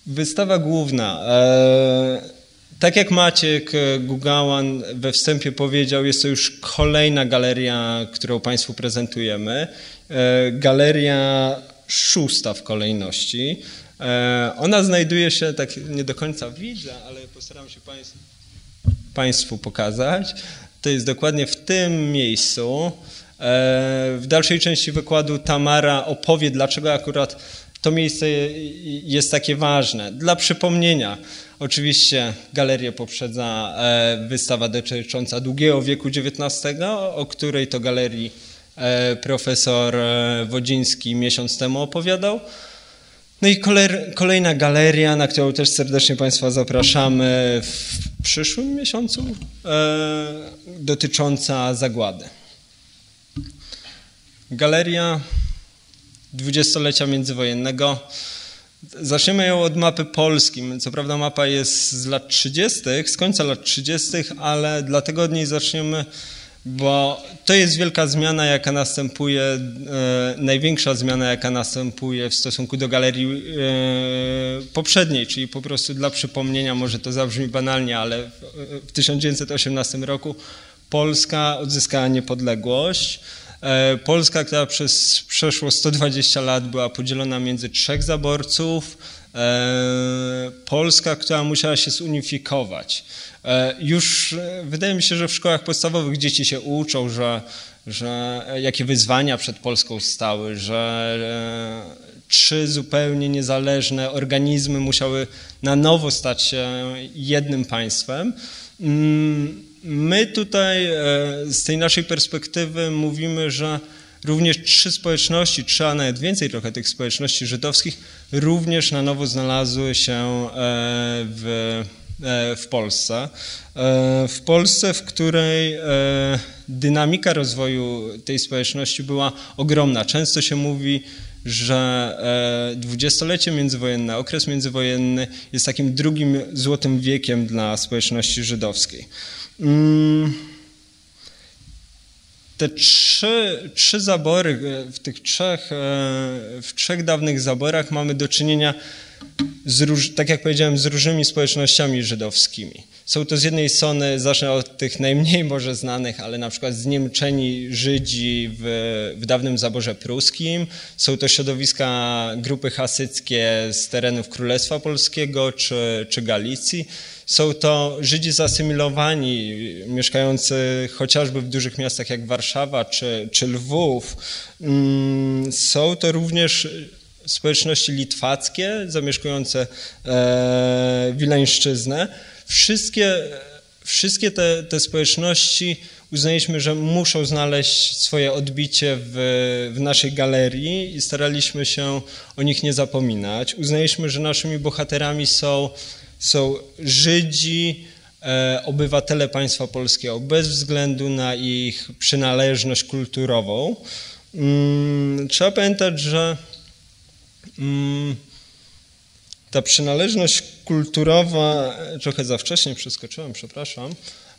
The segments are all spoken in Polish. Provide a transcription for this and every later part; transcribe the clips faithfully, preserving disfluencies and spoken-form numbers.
Wystawa główna. E, tak jak Maciek Gugałan we wstępie powiedział, jest to już kolejna galeria, którą Państwu prezentujemy. E, galeria szósta w kolejności. E, ona znajduje się, tak nie do końca widzę, ale postaram się Państwu, Państwu pokazać. To jest dokładnie w tym miejscu. E, w dalszej części wykładu Tamara opowie, dlaczego akurat to miejsce jest takie ważne. Dla przypomnienia, oczywiście galerię poprzedza wystawa dotycząca długiego wieku dziewiętnastego, o której to galerii profesor Wodziński miesiąc temu opowiadał. No i kolejna galeria, na którą też serdecznie Państwa zapraszamy w przyszłym miesiącu, dotycząca zagłady. Galeria dwudziestolecia międzywojennego. Zaczniemy ją od mapy Polski. Co prawda mapa jest z lat trzydziestych, z końca lat trzydziestych, ale dlatego od niej zaczniemy, bo to jest wielka zmiana, jaka następuje, e, największa zmiana, jaka następuje w stosunku do galerii e, poprzedniej, czyli po prostu dla przypomnienia, może to zabrzmi banalnie, ale w, w tysiąc dziewięćset osiemnastym roku Polska odzyskała niepodległość. Polska, która przez przeszło sto dwadzieścia lat była podzielona między trzech zaborców. Polska, która musiała się zunifikować. Już wydaje mi się, że w szkołach podstawowych dzieci się uczą, że, że jakie wyzwania przed Polską stały, że trzy zupełnie niezależne organizmy musiały na nowo stać się jednym państwem. My tutaj z tej naszej perspektywy mówimy, że również trzy społeczności, trzy, a nawet więcej trochę tych społeczności żydowskich również na nowo znalazły się w, w Polsce. W Polsce, w której dynamika rozwoju tej społeczności była ogromna. Często się mówi, że dwudziestolecie międzywojenne, okres międzywojenny jest takim drugim złotym wiekiem dla społeczności żydowskiej. Te trzy, trzy zabory, w tych trzech, w trzech dawnych zaborach mamy do czynienia, z róż, tak jak powiedziałem, z różnymi społecznościami żydowskimi. Są to z jednej strony, zacznę od tych najmniej może znanych, ale na przykład zniemczeni Żydzi w, w dawnym zaborze pruskim. Są to środowiska grupy hasyckie z terenów Królestwa Polskiego czy, czy Galicji. Są to Żydzi zasymilowani, mieszkający chociażby w dużych miastach jak Warszawa czy, czy Lwów. Są to również społeczności litwackie zamieszkujące e, Wileńszczyznę. Wszystkie, wszystkie te, te społeczności uznaliśmy, że muszą znaleźć swoje odbicie w, w naszej galerii i staraliśmy się o nich nie zapominać. Uznaliśmy, że naszymi bohaterami są, są Żydzi, e, obywatele państwa polskiego, bez względu na ich przynależność kulturową. Hmm, trzeba pamiętać, że ta przynależność kulturowa, trochę za wcześnie przeskoczyłem, przepraszam,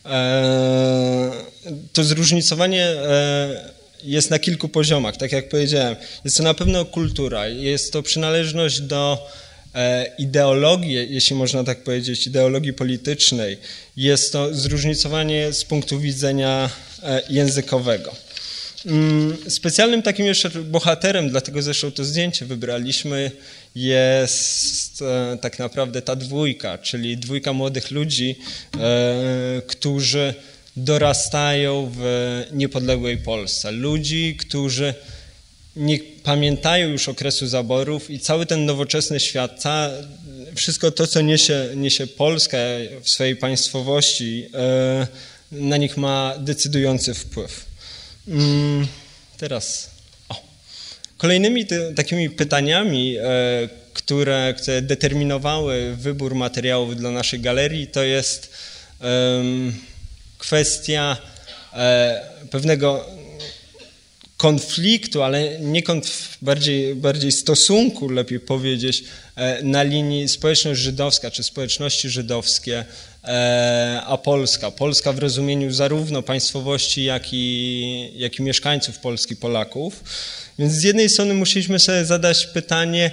to zróżnicowanie jest na kilku poziomach, tak jak powiedziałem. Jest to na pewno kultura, jest to przynależność do ideologii, jeśli można tak powiedzieć, ideologii politycznej, jest to zróżnicowanie z punktu widzenia językowego. Specjalnym takim jeszcze bohaterem, dlatego zresztą to zdjęcie wybraliśmy, jest e, tak naprawdę ta dwójka, czyli dwójka młodych ludzi, e, którzy dorastają w niepodległej Polsce. Ludzi, którzy nie pamiętają już okresu zaborów i cały ten nowoczesny świat, ca, wszystko to, co niesie, niesie Polska w swojej państwowości, e, na nich ma decydujący wpływ. Teraz o. Kolejnymi te, takimi pytaniami, e, które, które determinowały wybór materiałów dla naszej galerii, to jest e, kwestia e, pewnego konfliktu, ale nie konf, bardziej, bardziej stosunku, lepiej powiedzieć, e, na linii społeczność żydowska czy społeczności żydowskie a Polska. Polska w rozumieniu zarówno państwowości, jak i, jak i mieszkańców Polski, Polaków. Więc z jednej strony musieliśmy sobie zadać pytanie,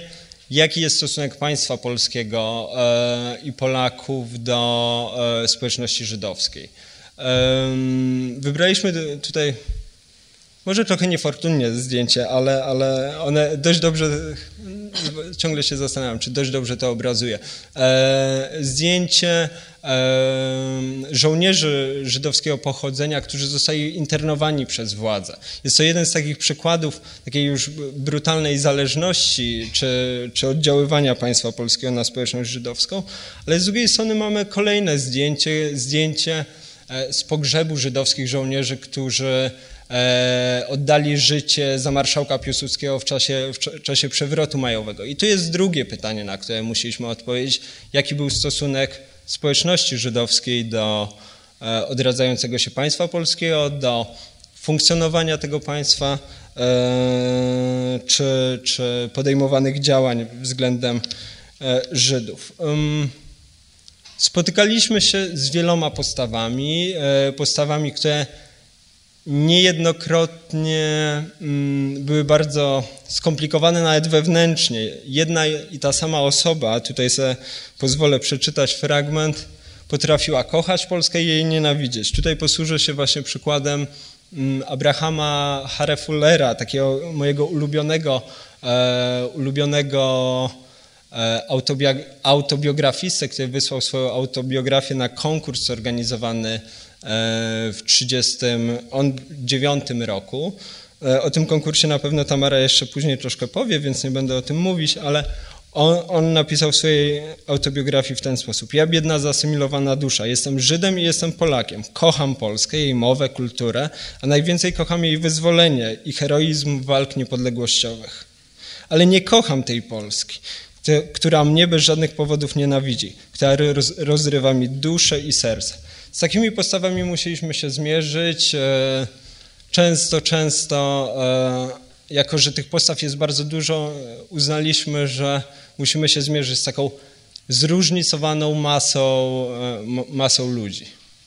jaki jest stosunek państwa polskiego i Polaków do społeczności żydowskiej. Wybraliśmy tutaj może trochę niefortunnie zdjęcie, ale, ale one dość dobrze, ciągle się zastanawiam, czy dość dobrze to obrazuje. Zdjęcie żołnierzy żydowskiego pochodzenia, którzy zostali internowani przez władzę. Jest to jeden z takich przykładów takiej już brutalnej zależności czy, czy oddziaływania państwa polskiego na społeczność żydowską, ale z drugiej strony mamy kolejne zdjęcie, zdjęcie z pogrzebu żydowskich żołnierzy, którzy oddali życie za marszałka Piłsudskiego w czasie, w czasie przewrotu majowego. I tu jest drugie pytanie, na które musieliśmy odpowiedzieć. Jaki był stosunek społeczności żydowskiej do odradzającego się państwa polskiego, do funkcjonowania tego państwa, czy, czy podejmowanych działań względem Żydów. Spotykaliśmy się z wieloma postawami, postawami, które niejednokrotnie były bardzo skomplikowane nawet wewnętrznie. Jedna i ta sama osoba, tutaj sobie pozwolę przeczytać fragment, potrafiła kochać Polskę i jej nienawidzieć. Tutaj posłużę się właśnie przykładem Abrahama Harefullera, takiego mojego ulubionego, e, ulubionego autobiografistę, który wysłał swoją autobiografię na konkurs zorganizowany w trzydziestym dziewiątym roku. O tym konkursie na pewno Tamara jeszcze później troszkę powie, więc nie będę o tym mówić, ale on, on napisał w swojej autobiografii w ten sposób. Ja, biedna, zasymilowana dusza, jestem Żydem i jestem Polakiem. Kocham Polskę, jej mowę, kulturę, a najwięcej kocham jej wyzwolenie i heroizm walk niepodległościowych. Ale nie kocham tej Polski, która mnie bez żadnych powodów nienawidzi, która rozrywa mi duszę i serce. Z takimi postawami musieliśmy się zmierzyć. Często, często, jako że tych postaw jest bardzo dużo, uznaliśmy, że musimy się zmierzyć z taką zróżnicowaną masą, masą ludzi.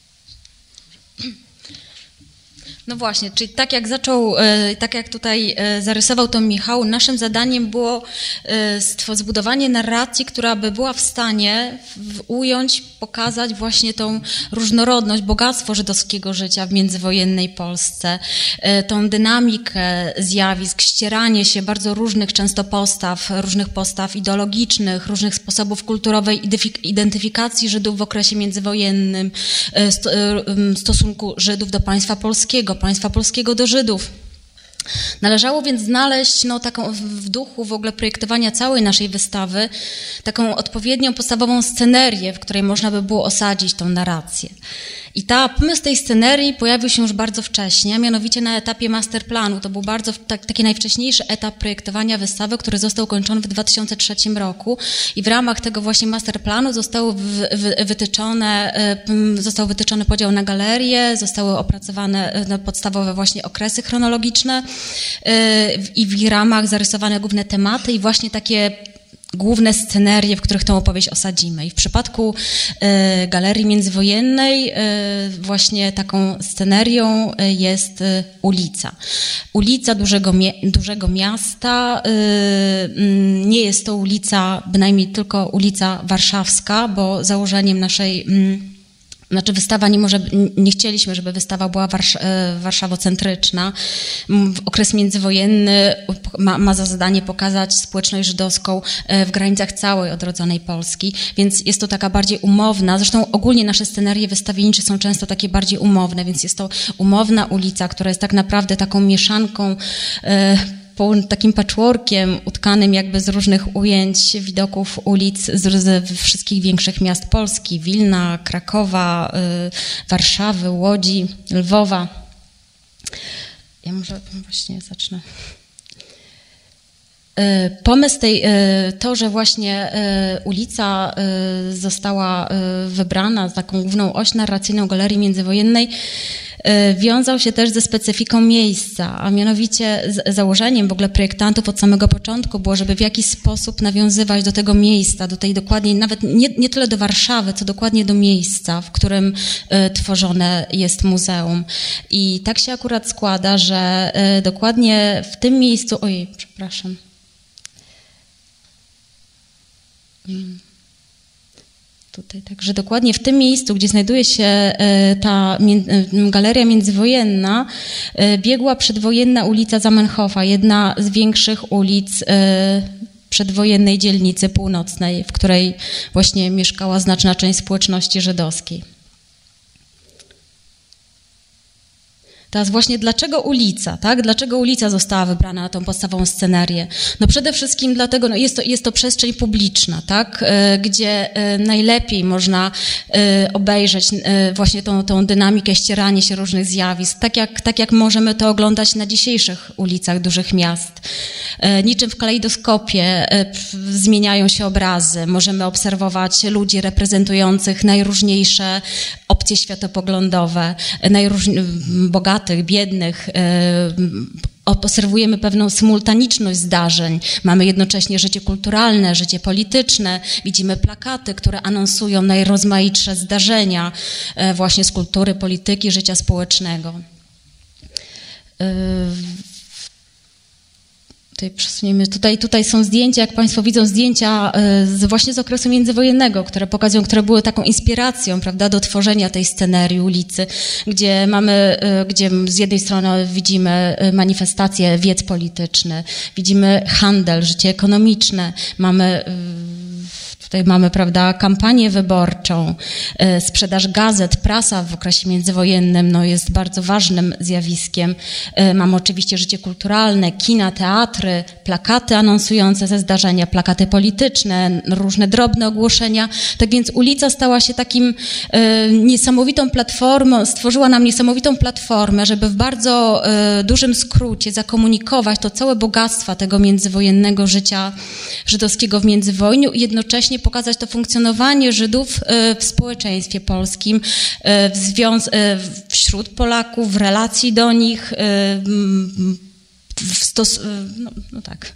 No właśnie, czyli tak jak zaczął, tak jak tutaj zarysował to Michał, naszym zadaniem było zbudowanie narracji, która by była w stanie ująć, pokazać właśnie tą różnorodność, bogactwo żydowskiego życia w międzywojennej Polsce, tą dynamikę zjawisk, ścieranie się bardzo różnych często postaw, różnych postaw ideologicznych, różnych sposobów kulturowej identyfikacji Żydów w okresie międzywojennym, stosunku Żydów do państwa polskiego, państwa polskiego do Żydów. Należało więc znaleźć no, taką w duchu w ogóle projektowania całej naszej wystawy taką odpowiednią podstawową scenerię, w której można by było osadzić tą narrację. I ta pomysł tej scenerii pojawił się już bardzo wcześnie, a mianowicie na etapie masterplanu. To był bardzo tak, taki najwcześniejszy etap projektowania wystawy, który został ukończony w dwa tysiące trzecim roku i w ramach tego właśnie masterplanu zostało wy, wy, wytyczone, został wytyczony podział na galerie, zostały opracowane podstawowe właśnie okresy chronologiczne i w ich ramach zarysowane główne tematy i właśnie takie główne scenerie, w których tę opowieść osadzimy. I w przypadku y, Galerii Międzywojennej y, właśnie taką scenerią y, jest y, ulica. Ulica dużego, dużego miasta. Y, y, nie jest to ulica, bynajmniej tylko ulica warszawska, bo założeniem naszej y, Znaczy wystawa nie może, nie chcieliśmy, żeby wystawa była warsz, warszawocentryczna. Okres międzywojenny ma, ma za zadanie pokazać społeczność żydowską w granicach całej odrodzonej Polski, więc jest to taka bardziej umowna, zresztą ogólnie nasze scenerie wystawiennicze są często takie bardziej umowne, więc jest to umowna ulica, która jest tak naprawdę taką mieszanką takim patchworkiem utkanym jakby z różnych ujęć, widoków ulic z, z wszystkich większych miast Polski, Wilna, Krakowa, y, Warszawy, Łodzi, Lwowa. Ja może właśnie zacznę. Pomysł tej, to, że właśnie ulica została wybrana za taką główną oś narracyjną Galerii Międzywojennej, wiązał się też ze specyfiką miejsca, a mianowicie z założeniem w ogóle projektantów od samego początku było, żeby w jakiś sposób nawiązywać do tego miejsca, do tej dokładniej, nawet nie, nie tyle do Warszawy, co dokładnie do miejsca, w którym y, tworzone jest muzeum. I tak się akurat składa, że y, dokładnie w tym miejscu, ojej, przepraszam, Tutaj, także dokładnie w tym miejscu, gdzie znajduje się ta galeria międzywojenna, biegła przedwojenna ulica Zamenhofa, jedna z większych ulic przedwojennej dzielnicy północnej, w której właśnie mieszkała znaczna część społeczności żydowskiej. Teraz właśnie dlaczego ulica, tak? Dlaczego ulica została wybrana na tą podstawową scenerię? No przede wszystkim dlatego, no jest to, jest to przestrzeń publiczna, tak? Gdzie najlepiej można obejrzeć właśnie tą, tą dynamikę, ścieranie się różnych zjawisk, tak jak, tak jak możemy to oglądać na dzisiejszych ulicach dużych miast. Niczym w kalejdoskopie zmieniają się obrazy, możemy obserwować ludzi reprezentujących najróżniejsze opcje światopoglądowe, najróżniejsze, bogatych, biednych, obserwujemy pewną symultaniczność zdarzeń. Mamy jednocześnie życie kulturalne, życie polityczne. Widzimy plakaty, które anonsują najrozmaitsze zdarzenia właśnie z kultury, polityki, życia społecznego. Tutaj przesuniemy. Tutaj, tutaj są zdjęcia, jak Państwo widzą, zdjęcia z, właśnie z okresu międzywojennego, które pokazują, które były taką inspiracją, prawda, do tworzenia tej scenerii ulicy, gdzie mamy, gdzie z jednej strony widzimy manifestacje wiec polityczny, widzimy handel, życie ekonomiczne, mamy tutaj mamy, prawda, kampanię wyborczą, sprzedaż gazet, prasa w okresie międzywojennym no, jest bardzo ważnym zjawiskiem. Mamy oczywiście życie kulturalne, kina, teatry, plakaty anonsujące ze zdarzenia, plakaty polityczne, różne drobne ogłoszenia. Tak więc ulica stała się takim niesamowitą platformą, stworzyła nam niesamowitą platformę, żeby w bardzo dużym skrócie zakomunikować to całe bogactwo tego międzywojennego życia żydowskiego w międzywojniu i jednocześnie pokazać to funkcjonowanie Żydów w społeczeństwie polskim, w związ- wśród Polaków, w relacji do nich, w stos- no, no tak.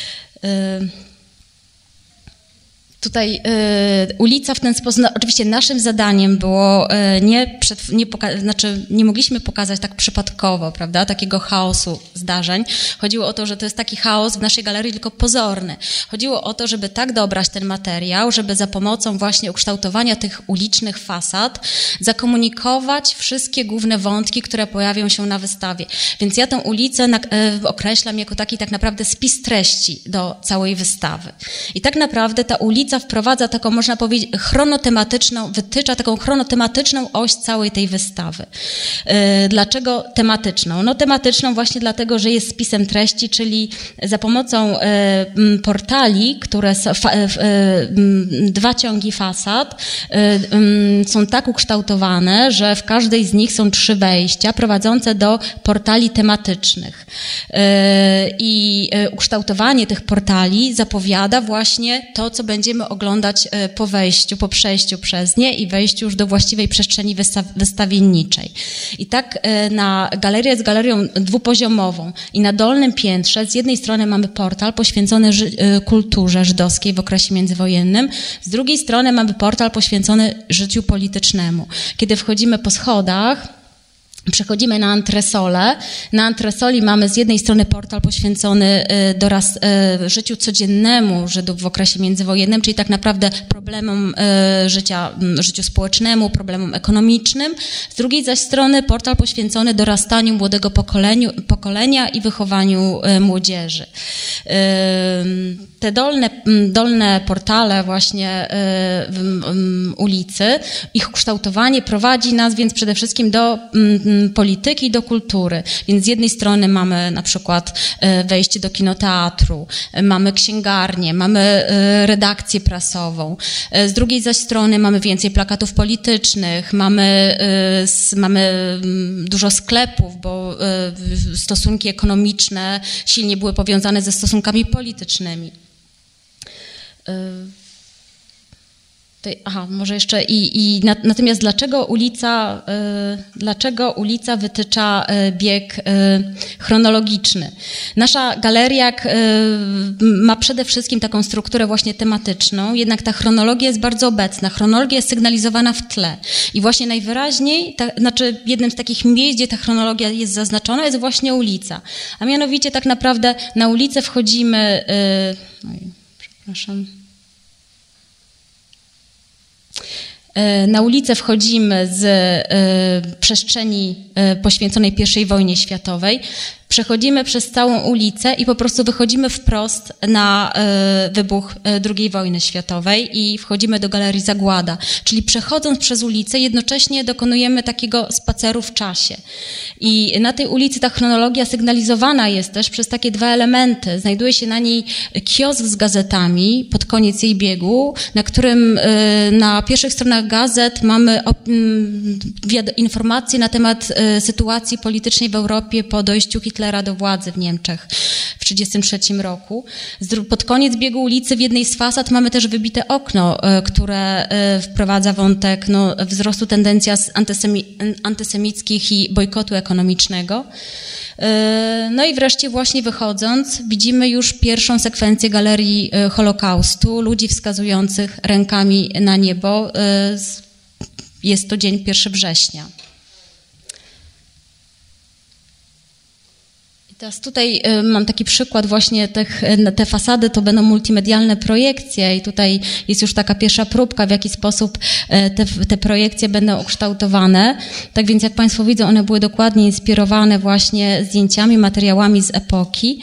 Tutaj y, ulica w ten sposób, no, oczywiście naszym zadaniem było y, nie, przed, nie, poka- znaczy nie mogliśmy pokazać tak przypadkowo, prawda, takiego chaosu zdarzeń. Chodziło o to, że to jest taki chaos w naszej galerii tylko pozorny. Chodziło o to, żeby tak dobrać ten materiał, żeby za pomocą właśnie ukształtowania tych ulicznych fasad zakomunikować wszystkie główne wątki, które pojawią się na wystawie. Więc ja tę ulicę na, y, określam jako taki tak naprawdę spis treści do całej wystawy. I tak naprawdę ta ulica wprowadza taką, można powiedzieć, chronotematyczną, wytycza taką chronotematyczną oś całej tej wystawy. Dlaczego tematyczną? No tematyczną właśnie dlatego, że jest spisem treści, czyli za pomocą portali, które są, dwa ciągi fasad są tak ukształtowane, że w każdej z nich są trzy wejścia prowadzące do portali tematycznych. I ukształtowanie tych portali zapowiada właśnie to, co będziemy oglądać po wejściu, po przejściu przez nie i wejściu już do właściwej przestrzeni wystaw, wystawienniczej. I tak na galerię jest galerią dwupoziomową i na dolnym piętrze z jednej strony mamy portal poświęcony ży- kulturze żydowskiej w okresie międzywojennym, z drugiej strony mamy portal poświęcony życiu politycznemu. Kiedy wchodzimy po schodach, przechodzimy na antresolę. Na antresoli mamy z jednej strony portal poświęcony doraz, życiu codziennemu Żydów w okresie międzywojennym, czyli tak naprawdę problemom życia, życiu społecznemu, problemom ekonomicznym. Z drugiej zaś strony portal poświęcony dorastaniu młodego pokoleniu, pokolenia i wychowaniu młodzieży. Te dolne, dolne portale właśnie ulicy, ich kształtowanie prowadzi nas więc przede wszystkim do polityki, do kultury. Więc z jednej strony mamy na przykład wejście do kinoteatru, mamy księgarnię, mamy redakcję prasową. Z drugiej zaś strony mamy więcej plakatów politycznych, mamy, mamy dużo sklepów, bo stosunki ekonomiczne silnie były powiązane ze stosunkami politycznymi. Aha, może jeszcze i, i natomiast dlaczego ulica, y, dlaczego ulica wytycza y, bieg y, chronologiczny? Nasza galeria y, ma przede wszystkim taką strukturę właśnie tematyczną, jednak ta chronologia jest bardzo obecna. Chronologia jest sygnalizowana w tle i właśnie najwyraźniej, ta, znaczy jednym z takich miejsc, gdzie ta chronologia jest zaznaczona, jest właśnie ulica. A mianowicie tak naprawdę na ulicę wchodzimy, y, oj, przepraszam, Na ulicę wchodzimy z przestrzeni poświęconej pierwszej wojnie światowej. Przechodzimy przez całą ulicę i po prostu wychodzimy wprost na wybuch drugiej wojny światowej i wchodzimy do Galerii Zagłada. Czyli przechodząc przez ulicę jednocześnie dokonujemy takiego spaceru w czasie. I na tej ulicy ta chronologia sygnalizowana jest też przez takie dwa elementy. Znajduje się na niej kiosk z gazetami pod koniec jej biegu, na którym na pierwszych stronach gazet mamy informacje na temat sytuacji politycznej w Europie po dojściu Hitlera do władzy w Niemczech w tysiąc dziewięćset trzydziestym trzecim roku. Pod koniec biegu ulicy w jednej z fasad mamy też wybite okno, które wprowadza wątek no, wzrostu tendencji antysemi- antysemickich i bojkotu ekonomicznego. No i wreszcie właśnie wychodząc widzimy już pierwszą sekwencję galerii Holokaustu, ludzi wskazujących rękami na niebo. Jest to dzień pierwszego września. Teraz tutaj mam taki przykład właśnie tych, te fasady to będą multimedialne projekcje i tutaj jest już taka pierwsza próbka, w jaki sposób te, te projekcje będą ukształtowane. Tak więc jak Państwo widzą, one były dokładnie inspirowane właśnie zdjęciami, materiałami z epoki.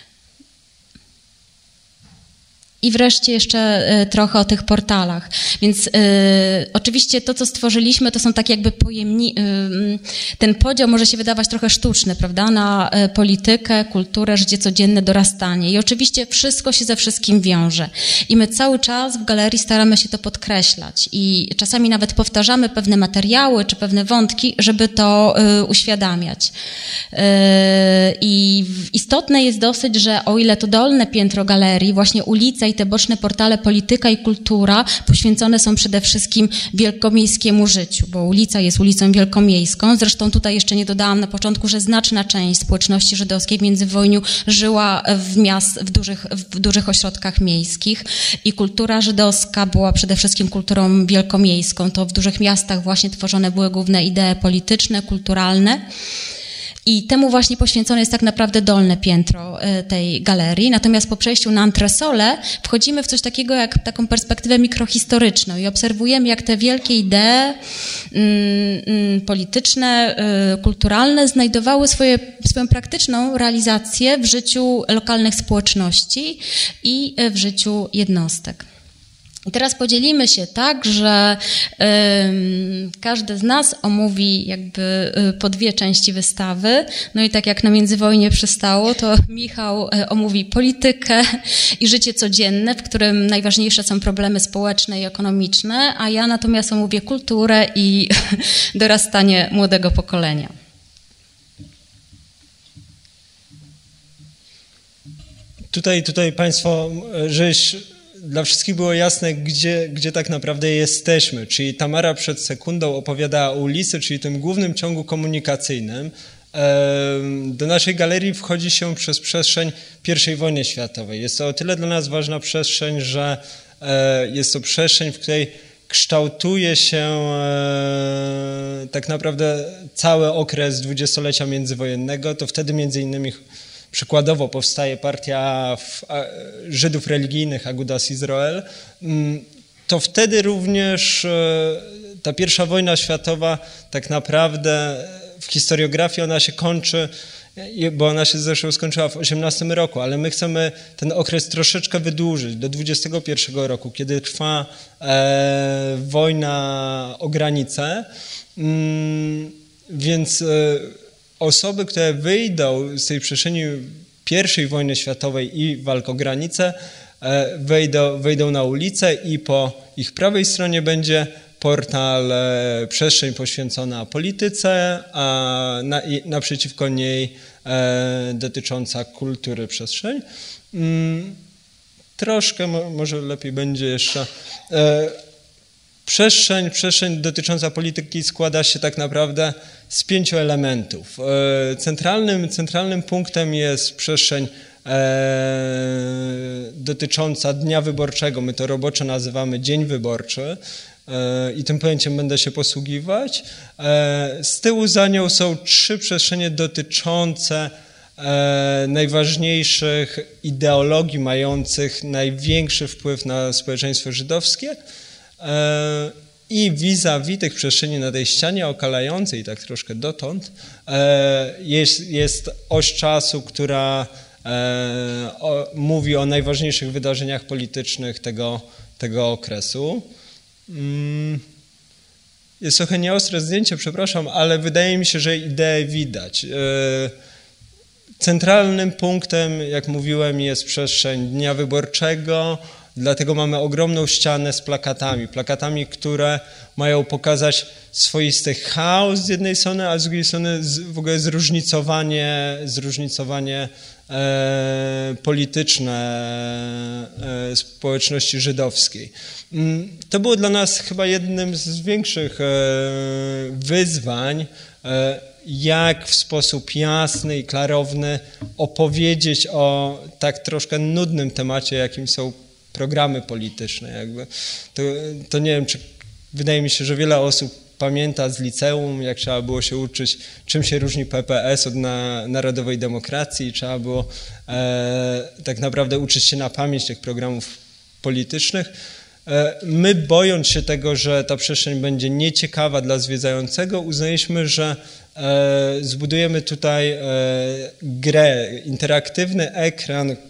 I wreszcie jeszcze trochę o tych portalach. Więc y, oczywiście to, co stworzyliśmy, to są takie jakby pojemni... Y, ten podział może się wydawać trochę sztuczny, prawda? Na y, politykę, kulturę, życie codzienne, dorastanie. I oczywiście wszystko się ze wszystkim wiąże. I my cały czas w galerii staramy się to podkreślać. I czasami nawet powtarzamy pewne materiały czy pewne wątki, żeby to y, uświadamiać. Y, I istotne jest dosyć, że o ile to dolne piętro galerii, właśnie ulica i te boczne portale polityka i kultura poświęcone są przede wszystkim wielkomiejskiemu życiu, bo ulica jest ulicą wielkomiejską. Zresztą tutaj jeszcze nie dodałam na początku, że znaczna część społeczności żydowskiej w międzywojniu żyła w miast, w dużych, w dużych ośrodkach miejskich i kultura żydowska była przede wszystkim kulturą wielkomiejską. To w dużych miastach właśnie tworzone były główne idee polityczne, kulturalne. I temu właśnie poświęcone jest tak naprawdę dolne piętro tej galerii. Natomiast po przejściu na antresole wchodzimy w coś takiego jak taką perspektywę mikrohistoryczną i obserwujemy, jak te wielkie idee mm, polityczne, y, kulturalne znajdowały swoje, swoją praktyczną realizację w życiu lokalnych społeczności i w życiu jednostek. I teraz podzielimy się tak, że y, każdy z nas omówi jakby y, po dwie części wystawy. No i tak jak na międzywojnie przystało, to Michał y, omówi politykę i życie codzienne, w którym najważniejsze są problemy społeczne i ekonomiczne, a ja natomiast omówię kulturę i dorastanie młodego pokolenia. Tutaj, tutaj Państwo, żeś dla wszystkich było jasne, gdzie, gdzie tak naprawdę jesteśmy. Czyli Tamara przed sekundą opowiadała o ulicy, czyli tym głównym ciągu komunikacyjnym. Do naszej galerii wchodzi się przez przestrzeń pierwszej wojny światowej. Jest to o tyle dla nas ważna przestrzeń, że jest to przestrzeń, w której kształtuje się tak naprawdę cały okres dwudziestolecia międzywojennego. To wtedy między innymi przykładowo powstaje partia Żydów religijnych Agudas Israel. To wtedy również ta pierwsza wojna światowa tak naprawdę w historiografii ona się kończy, bo ona się zresztą skończyła w osiemnastym roku, ale my chcemy ten okres troszeczkę wydłużyć do dwudziestego pierwszego roku, kiedy trwa e, wojna o granicę. Mm, więc e, osoby, które wyjdą z tej przestrzeni pierwszej wojny światowej i walk o granicę, e, wejdą, wejdą na ulicę i po ich prawej stronie będzie portal e, przestrzeń poświęcona polityce, a na, i, naprzeciwko niej e, dotycząca kultury przestrzeń. Mm, troszkę mo, może lepiej będzie jeszcze. E, przestrzeń, przestrzeń dotycząca polityki składa się tak naprawdę z pięciu elementów. E, centralnym, centralnym punktem jest przestrzeń e, dotycząca dnia wyborczego. My to roboczo nazywamy dzień wyborczy. I tym pojęciem będę się posługiwać. Z tyłu za nią są trzy przestrzenie dotyczące najważniejszych ideologii mających największy wpływ na społeczeństwo żydowskie. I vis-a-vis tych przestrzeni na tej ścianie okalającej, tak troszkę dotąd, jest, jest oś czasu, która o, mówi o najważniejszych wydarzeniach politycznych tego, tego okresu. Jest trochę nieostre zdjęcie, przepraszam, ale wydaje mi się, że ideę widać. Centralnym punktem, jak mówiłem, jest przestrzeń dnia wyborczego, dlatego mamy ogromną ścianę z plakatami. Plakatami, które mają pokazać swoisty chaos z jednej strony, a z drugiej strony w ogóle zróżnicowanie, zróżnicowanie e, polityczne e, społeczności żydowskiej. To było dla nas chyba jednym z większych e, wyzwań, e, jak w sposób jasny i klarowny opowiedzieć o tak troszkę nudnym temacie, jakim są programy polityczne. Jakby. To, to nie wiem, czy wydaje mi się, że wiele osób pamięta z liceum, jak trzeba było się uczyć, czym się różni P P S od na, Narodowej Demokracji. Trzeba było e, tak naprawdę uczyć się na pamięć tych programów politycznych. E, my, bojąc się tego, że ta przestrzeń będzie nieciekawa dla zwiedzającego, uznaliśmy, że e, zbudujemy tutaj e, grę, interaktywny ekran, e,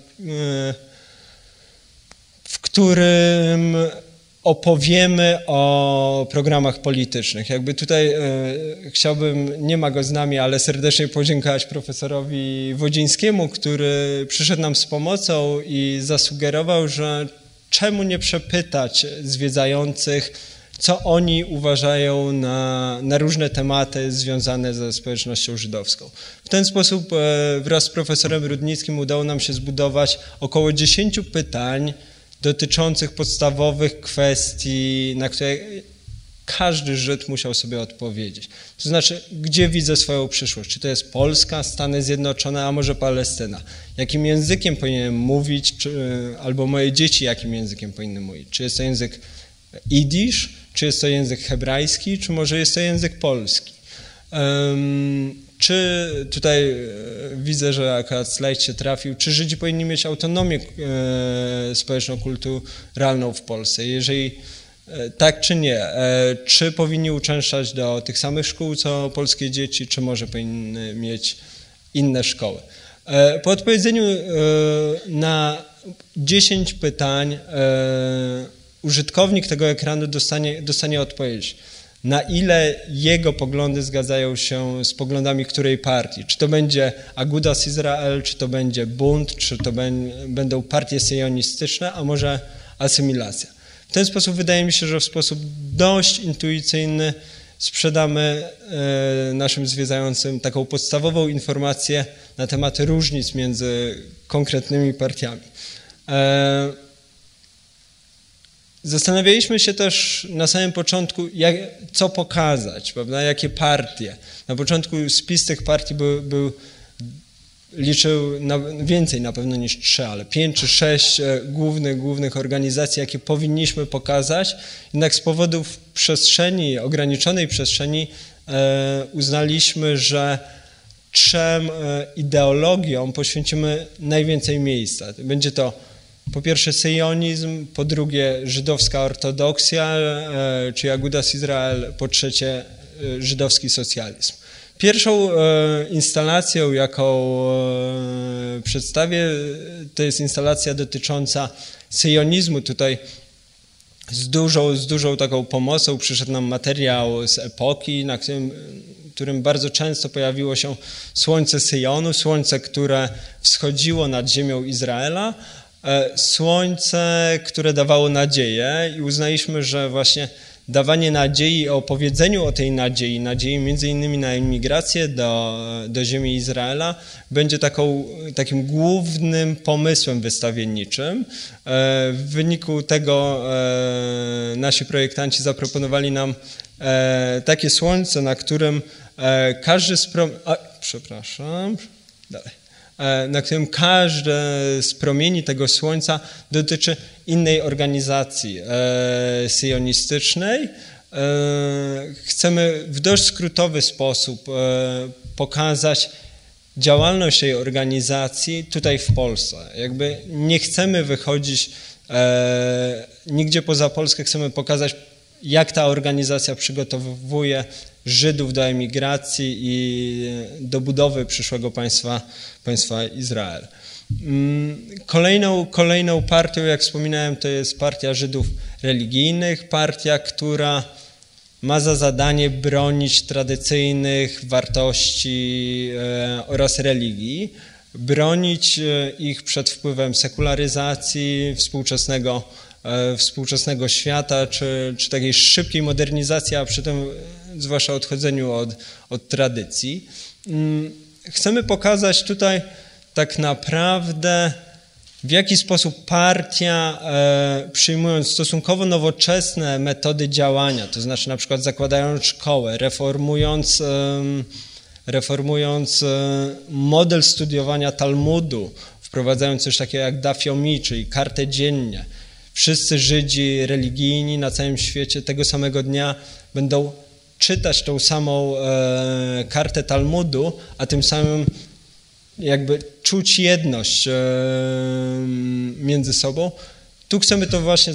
w którym opowiemy o programach politycznych. Jakby tutaj e, chciałbym, nie ma go z nami, ale serdecznie podziękować profesorowi Wodzińskiemu, który przyszedł nam z pomocą i zasugerował, że czemu nie przepytać zwiedzających, co oni uważają na, na różne tematy związane ze społecznością żydowską. W ten sposób e, wraz z profesorem Rudnickim udało nam się zbudować około dziesięciu pytań dotyczących podstawowych kwestii, na które każdy Żyd musiał sobie odpowiedzieć. To znaczy, gdzie widzę swoją przyszłość? Czy to jest Polska, Stany Zjednoczone, a może Palestyna? Jakim językiem powinienem mówić, czy, albo moje dzieci jakim językiem powinny mówić? Czy jest to język jidysz, czy jest to język hebrajski, czy może jest to język polski? Um, Czy tutaj widzę, że akurat slajd się trafił, czy Żydzi powinni mieć autonomię e, społeczno-kulturalną w Polsce? Jeżeli e, tak czy nie, e, czy powinni uczęszczać do tych samych szkół co polskie dzieci, czy może powinny mieć inne szkoły? E, po odpowiedzeniu e, na dziesięć pytań e, użytkownik tego ekranu dostanie, dostanie odpowiedź, na ile jego poglądy zgadzają się z poglądami której partii. Czy to będzie Agudas Izrael, czy to będzie Bunt, czy to będą partie syjonistyczne, a może asymilacja. W ten sposób wydaje mi się, że w sposób dość intuicyjny sprzedamy naszym zwiedzającym taką podstawową informację na temat różnic między konkretnymi partiami. Zastanawialiśmy się też na samym początku, jak, co pokazać, prawda? Jakie partie. Na początku spis tych partii był, był liczył na, więcej na pewno niż trzy, ale pięć czy sześć głównych, głównych organizacji, jakie powinniśmy pokazać. Jednak z powodów przestrzeni, ograniczonej przestrzeni e, uznaliśmy, że trzem e, ideologiom poświęcimy najwięcej miejsca. Będzie to po pierwsze syjonizm, po drugie żydowska ortodoksja, e, czy Agudas Izrael, po trzecie e, żydowski socjalizm. Pierwszą e, instalacją, jaką e, przedstawię, to jest instalacja dotycząca syjonizmu. Tutaj z dużą, z dużą taką pomocą przyszedł nam materiał z epoki, na którym, którym bardzo często pojawiło się słońce Syjonu, słońce, które wschodziło nad ziemią Izraela, słońce, które dawało nadzieję i uznaliśmy, że właśnie dawanie nadziei i opowiedzeniu o tej nadziei, nadziei między innymi na emigrację do, do ziemi Izraela, będzie taką, takim głównym pomysłem wystawienniczym. W wyniku tego nasi projektanci zaproponowali nam takie słońce, na którym każdy z prom... A, przepraszam, dalej. na którym każdy z promieni tego słońca dotyczy innej organizacji e, syjonistycznej. E, chcemy w dość skrótowy sposób e, pokazać działalność tej organizacji tutaj w Polsce. Jakby nie chcemy wychodzić e, nigdzie poza Polskę, chcemy pokazać, jak ta organizacja przygotowuje Żydów do emigracji i do budowy przyszłego państwa, państwa Izrael. Kolejną, kolejną partią, jak wspominałem, to jest Partia Żydów Religijnych, partia, która ma za zadanie bronić tradycyjnych wartości oraz religii, bronić ich przed wpływem sekularyzacji współczesnego, współczesnego świata, czy, czy takiej szybkiej modernizacji, a przy tym zwłaszcza odchodzeniu od, od tradycji. Chcemy pokazać tutaj tak naprawdę, w jaki sposób partia, e, przyjmując stosunkowo nowoczesne metody działania, to znaczy na przykład zakładając szkołę, reformując, e, reformując e, model studiowania Talmudu, wprowadzając coś takiego jak daf yomi, czyli kartę dziennie. Wszyscy Żydzi religijni na całym świecie tego samego dnia będą czytać tą samą e, kartę Talmudu, a tym samym jakby czuć jedność między sobą. Tu chcemy to właśnie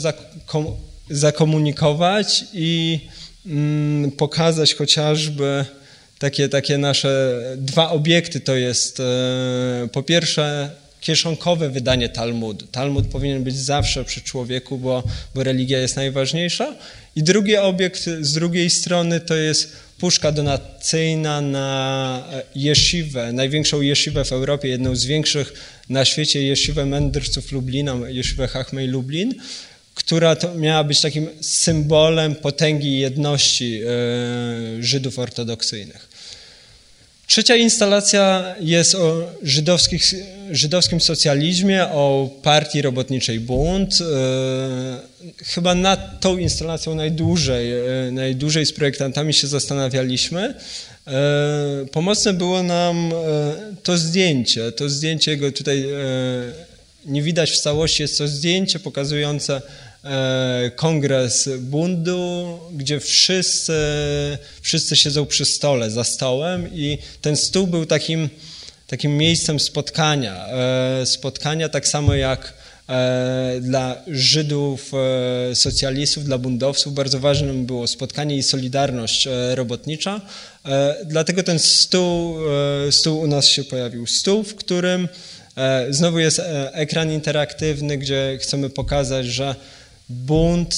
zakomunikować i pokazać chociażby takie, takie nasze dwa obiekty. To jest po pierwsze kieszonkowe wydanie Talmudu. Talmud powinien być zawsze przy człowieku, bo, bo religia jest najważniejsza. I drugi obiekt z drugiej strony to jest puszka donacyjna na jesziwę, największą jesziwę w Europie, jedną z większych na świecie, jesziwę mędrców Lublina, jesziwę Chachmei Lublin, która to miała być takim symbolem potęgi i jedności e, Żydów ortodoksyjnych. Trzecia instalacja jest o żydowskich, żydowskim socjalizmie, o partii robotniczej Bunt. Chyba nad tą instalacją najdłużej, najdłużej z projektantami się zastanawialiśmy. Pomocne było nam to zdjęcie. To zdjęcie, go tutaj nie widać w całości, jest to zdjęcie pokazujące kongres Bundu, gdzie wszyscy, wszyscy siedzą przy stole, za stołem i ten stół był takim, takim miejscem spotkania. Spotkania tak samo jak dla Żydów, socjalistów, dla bundowców bardzo ważnym było spotkanie i solidarność robotnicza. Dlatego ten stół, stół u nas się pojawił. Stół, w którym znowu jest ekran interaktywny, gdzie chcemy pokazać, że bunt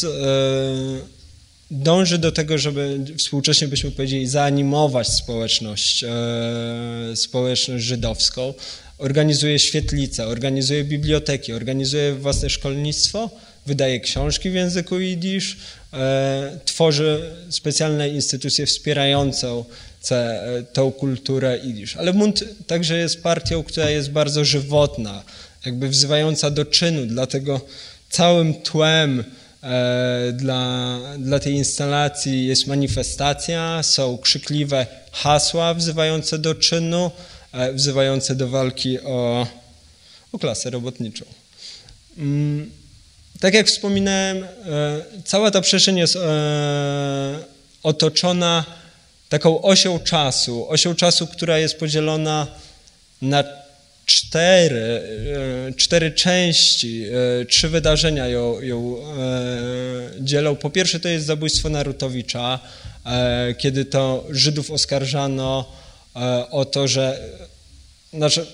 dąży do tego, żeby współcześnie byśmy powiedzieli zaanimować społeczność, społeczność żydowską. Organizuje świetlice, organizuje biblioteki, organizuje własne szkolnictwo, wydaje książki w języku jidysz, tworzy specjalne instytucje wspierające tą kulturę jidysz. Ale bunt także jest partią, która jest bardzo żywotna, jakby wzywająca do czynu, dlatego całym tłem e, dla, dla tej instalacji jest manifestacja, są krzykliwe hasła wzywające do czynu, e, wzywające do walki o, o klasę robotniczą. Mm, tak jak wspominałem, e, cała ta przestrzeń jest e, otoczona taką osią czasu, osią czasu, która jest podzielona na Cztery, cztery części, trzy wydarzenia ją, ją dzielą. Po pierwsze to jest zabójstwo Narutowicza, kiedy to Żydów oskarżano o to, że znaczy,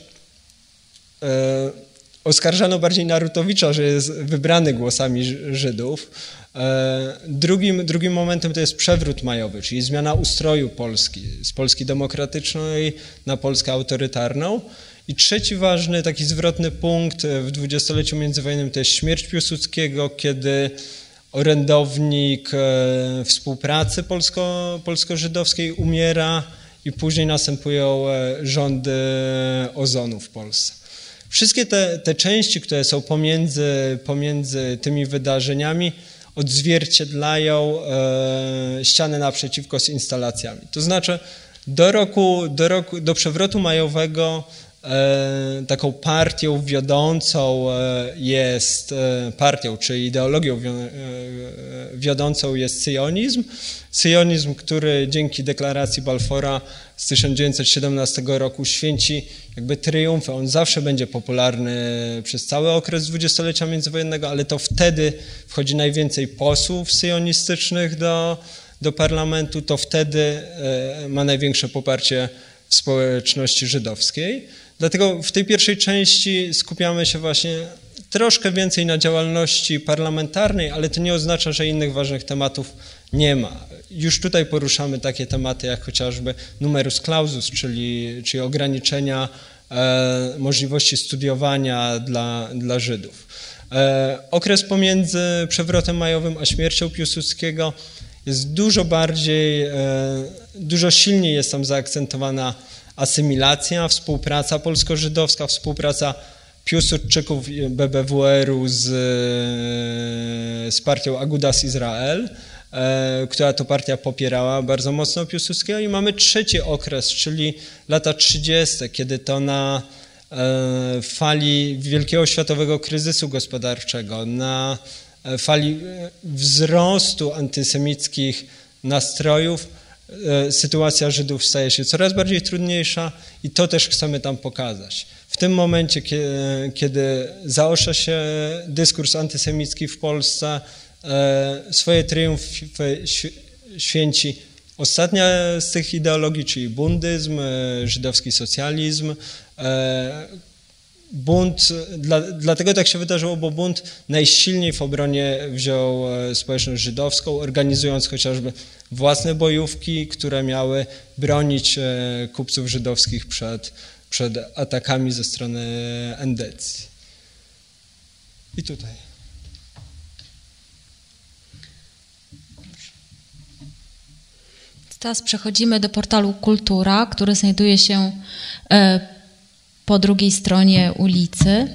oskarżano bardziej Narutowicza, że jest wybrany głosami Żydów. Drugim, drugim momentem to jest przewrót majowy, czyli zmiana ustroju Polski, z Polski demokratycznej na Polskę autorytarną. I trzeci ważny, taki zwrotny punkt w dwudziestoleciu międzywojennym to jest śmierć Piłsudskiego, kiedy orędownik współpracy polsko, polsko-żydowskiej umiera i później następują rządy ozonu w Polsce. Wszystkie te, te części, które są pomiędzy, pomiędzy tymi wydarzeniami, odzwierciedlają e, ścianę naprzeciwko z instalacjami. To znaczy do roku, do roku, do przewrotu majowego taką partią wiodącą jest, partią czy ideologią wiodącą jest syjonizm. Syjonizm, który dzięki deklaracji Balfora z tysiąc dziewięćset siedemnastego roku święci jakby triumfy. On zawsze będzie popularny przez cały okres dwudziestolecia międzywojennego, ale to wtedy wchodzi najwięcej posłów syjonistycznych do, do parlamentu, to wtedy ma największe poparcie w społeczności żydowskiej. Dlatego w tej pierwszej części skupiamy się właśnie troszkę więcej na działalności parlamentarnej, ale to nie oznacza, że innych ważnych tematów nie ma. Już tutaj poruszamy takie tematy jak chociażby numerus clausus, czyli, czyli ograniczenia e, możliwości studiowania dla, dla Żydów. E, okres pomiędzy przewrotem majowym a śmiercią Piłsudskiego jest dużo bardziej, e, dużo silniej jest tam zaakcentowana asymilacja, współpraca polsko-żydowska, współpraca Piłsudczyków B B W R-u z, z partią Agudas Israel, e, która to partia popierała bardzo mocno Piłsudskiego. I mamy trzeci okres, czyli lata trzydzieste, kiedy to na e, fali wielkiego światowego kryzysu gospodarczego, na fali wzrostu antysemickich nastrojów, sytuacja Żydów staje się coraz bardziej trudniejsza i to też chcemy tam pokazać. W tym momencie, kiedy zaostrza się dyskurs antysemicki w Polsce, swoje triumfy święci ostatnia z tych ideologii, czyli bundyzm, żydowski socjalizm. Bunt, dla, dlatego tak się wydarzyło, bo bunt najsilniej w obronie wziął społeczność żydowską, organizując chociażby własne bojówki, które miały bronić kupców żydowskich przed, przed atakami ze strony endecji. I tutaj. Teraz przechodzimy do portalu Kultura, który znajduje się po drugiej stronie ulicy.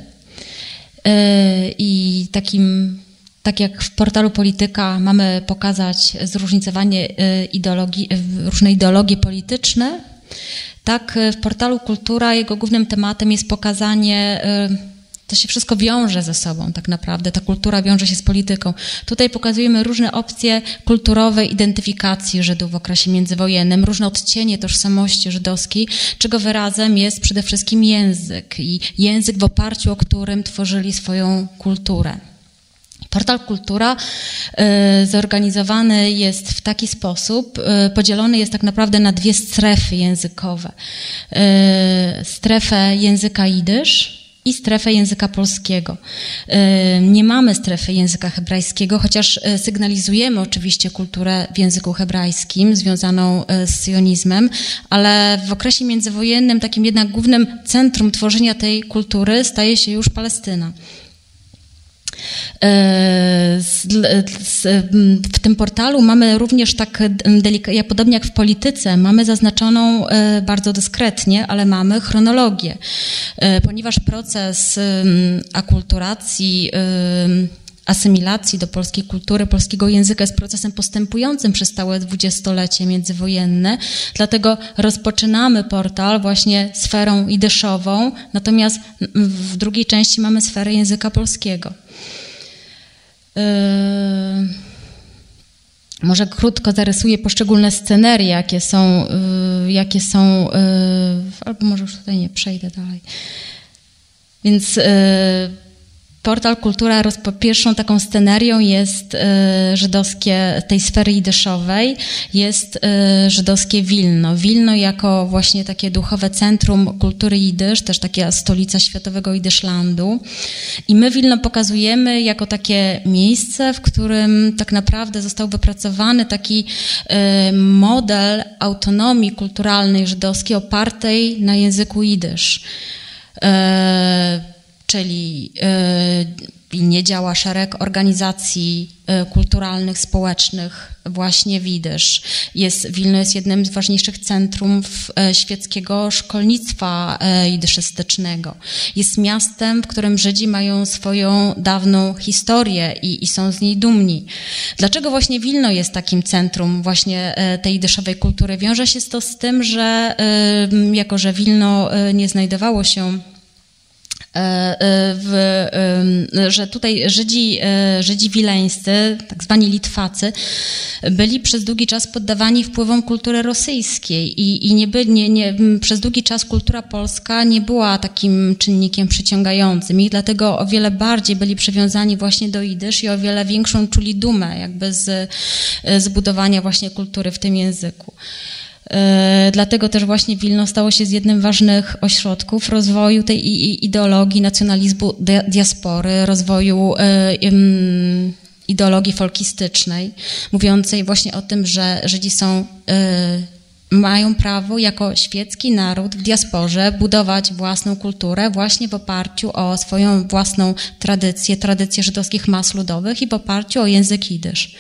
I takim, tak jak w portalu Polityka mamy pokazać zróżnicowanie ideologii, różne ideologie polityczne, tak w portalu Kultura jego głównym tematem jest pokazanie, to się wszystko wiąże ze sobą tak naprawdę, ta kultura wiąże się z polityką. Tutaj pokazujemy różne opcje kulturowej identyfikacji Żydów w okresie międzywojennym, różne odcienie tożsamości żydowskiej, czego wyrazem jest przede wszystkim język i język, w oparciu o którym tworzyli swoją kulturę. Portal Kultura y, zorganizowany jest w taki sposób, y, podzielony jest tak naprawdę na dwie strefy językowe. Y, strefę języka jidysz i strefę języka polskiego. Nie mamy strefy języka hebrajskiego, chociaż sygnalizujemy oczywiście kulturę w języku hebrajskim związaną z syjonizmem, ale w okresie międzywojennym takim jednak głównym centrum tworzenia tej kultury staje się już Palestyna. W tym portalu mamy również tak delikatnie, podobnie jak w polityce, mamy zaznaczoną bardzo dyskretnie, ale mamy chronologię, ponieważ proces akulturacji, asymilacji do polskiej kultury, polskiego języka jest procesem postępującym przez całe dwudziestolecie międzywojenne, dlatego rozpoczynamy portal właśnie sferą jidyszową, natomiast w drugiej części mamy sferę języka polskiego. Yy, może krótko zarysuję poszczególne scenerie, jakie są, yy, jakie są yy, albo może już tutaj nie przejdę dalej. Więc yy, portal Kultura pierwszą taką scenerią jest y, żydowskie, tej sfery jidyszowej, jest y, żydowskie Wilno. Wilno jako właśnie takie duchowe centrum kultury jidysz, też taka stolica światowego jidyszlandu. I my Wilno pokazujemy jako takie miejsce, w którym tak naprawdę został wypracowany taki y, model autonomii kulturalnej żydowskiej opartej na języku jidysz. Y, czyli W Wilnie działa szereg organizacji kulturalnych, społecznych, właśnie Jidysz. Jest, Wilno jest jednym z ważniejszych centrów świeckiego szkolnictwa jidyszystycznego. Jest miastem, w którym Żydzi mają swoją dawną historię i, i są z niej dumni. Dlaczego właśnie Wilno jest takim centrum właśnie tej jidyszowej kultury? Wiąże się to z tym, że jako, że Wilno nie znajdowało się W, że tutaj Żydzi, Żydzi wileńscy, tak zwani Litwacy, byli przez długi czas poddawani wpływom kultury rosyjskiej i, i nie by, nie, nie, przez długi czas kultura polska nie była takim czynnikiem przyciągającym i dlatego o wiele bardziej byli przywiązani właśnie do jidysz i o wiele większą czuli dumę jakby z, z budowania właśnie kultury w tym języku. Dlatego też właśnie Wilno stało się z jednym z ważnych ośrodków rozwoju tej ideologii nacjonalizmu diaspory, rozwoju ideologii folkistycznej, mówiącej właśnie o tym, że Żydzi są, mają prawo jako świecki naród w diasporze budować własną kulturę właśnie w oparciu o swoją własną tradycję, tradycję żydowskich mas ludowych i w oparciu o język jidysz.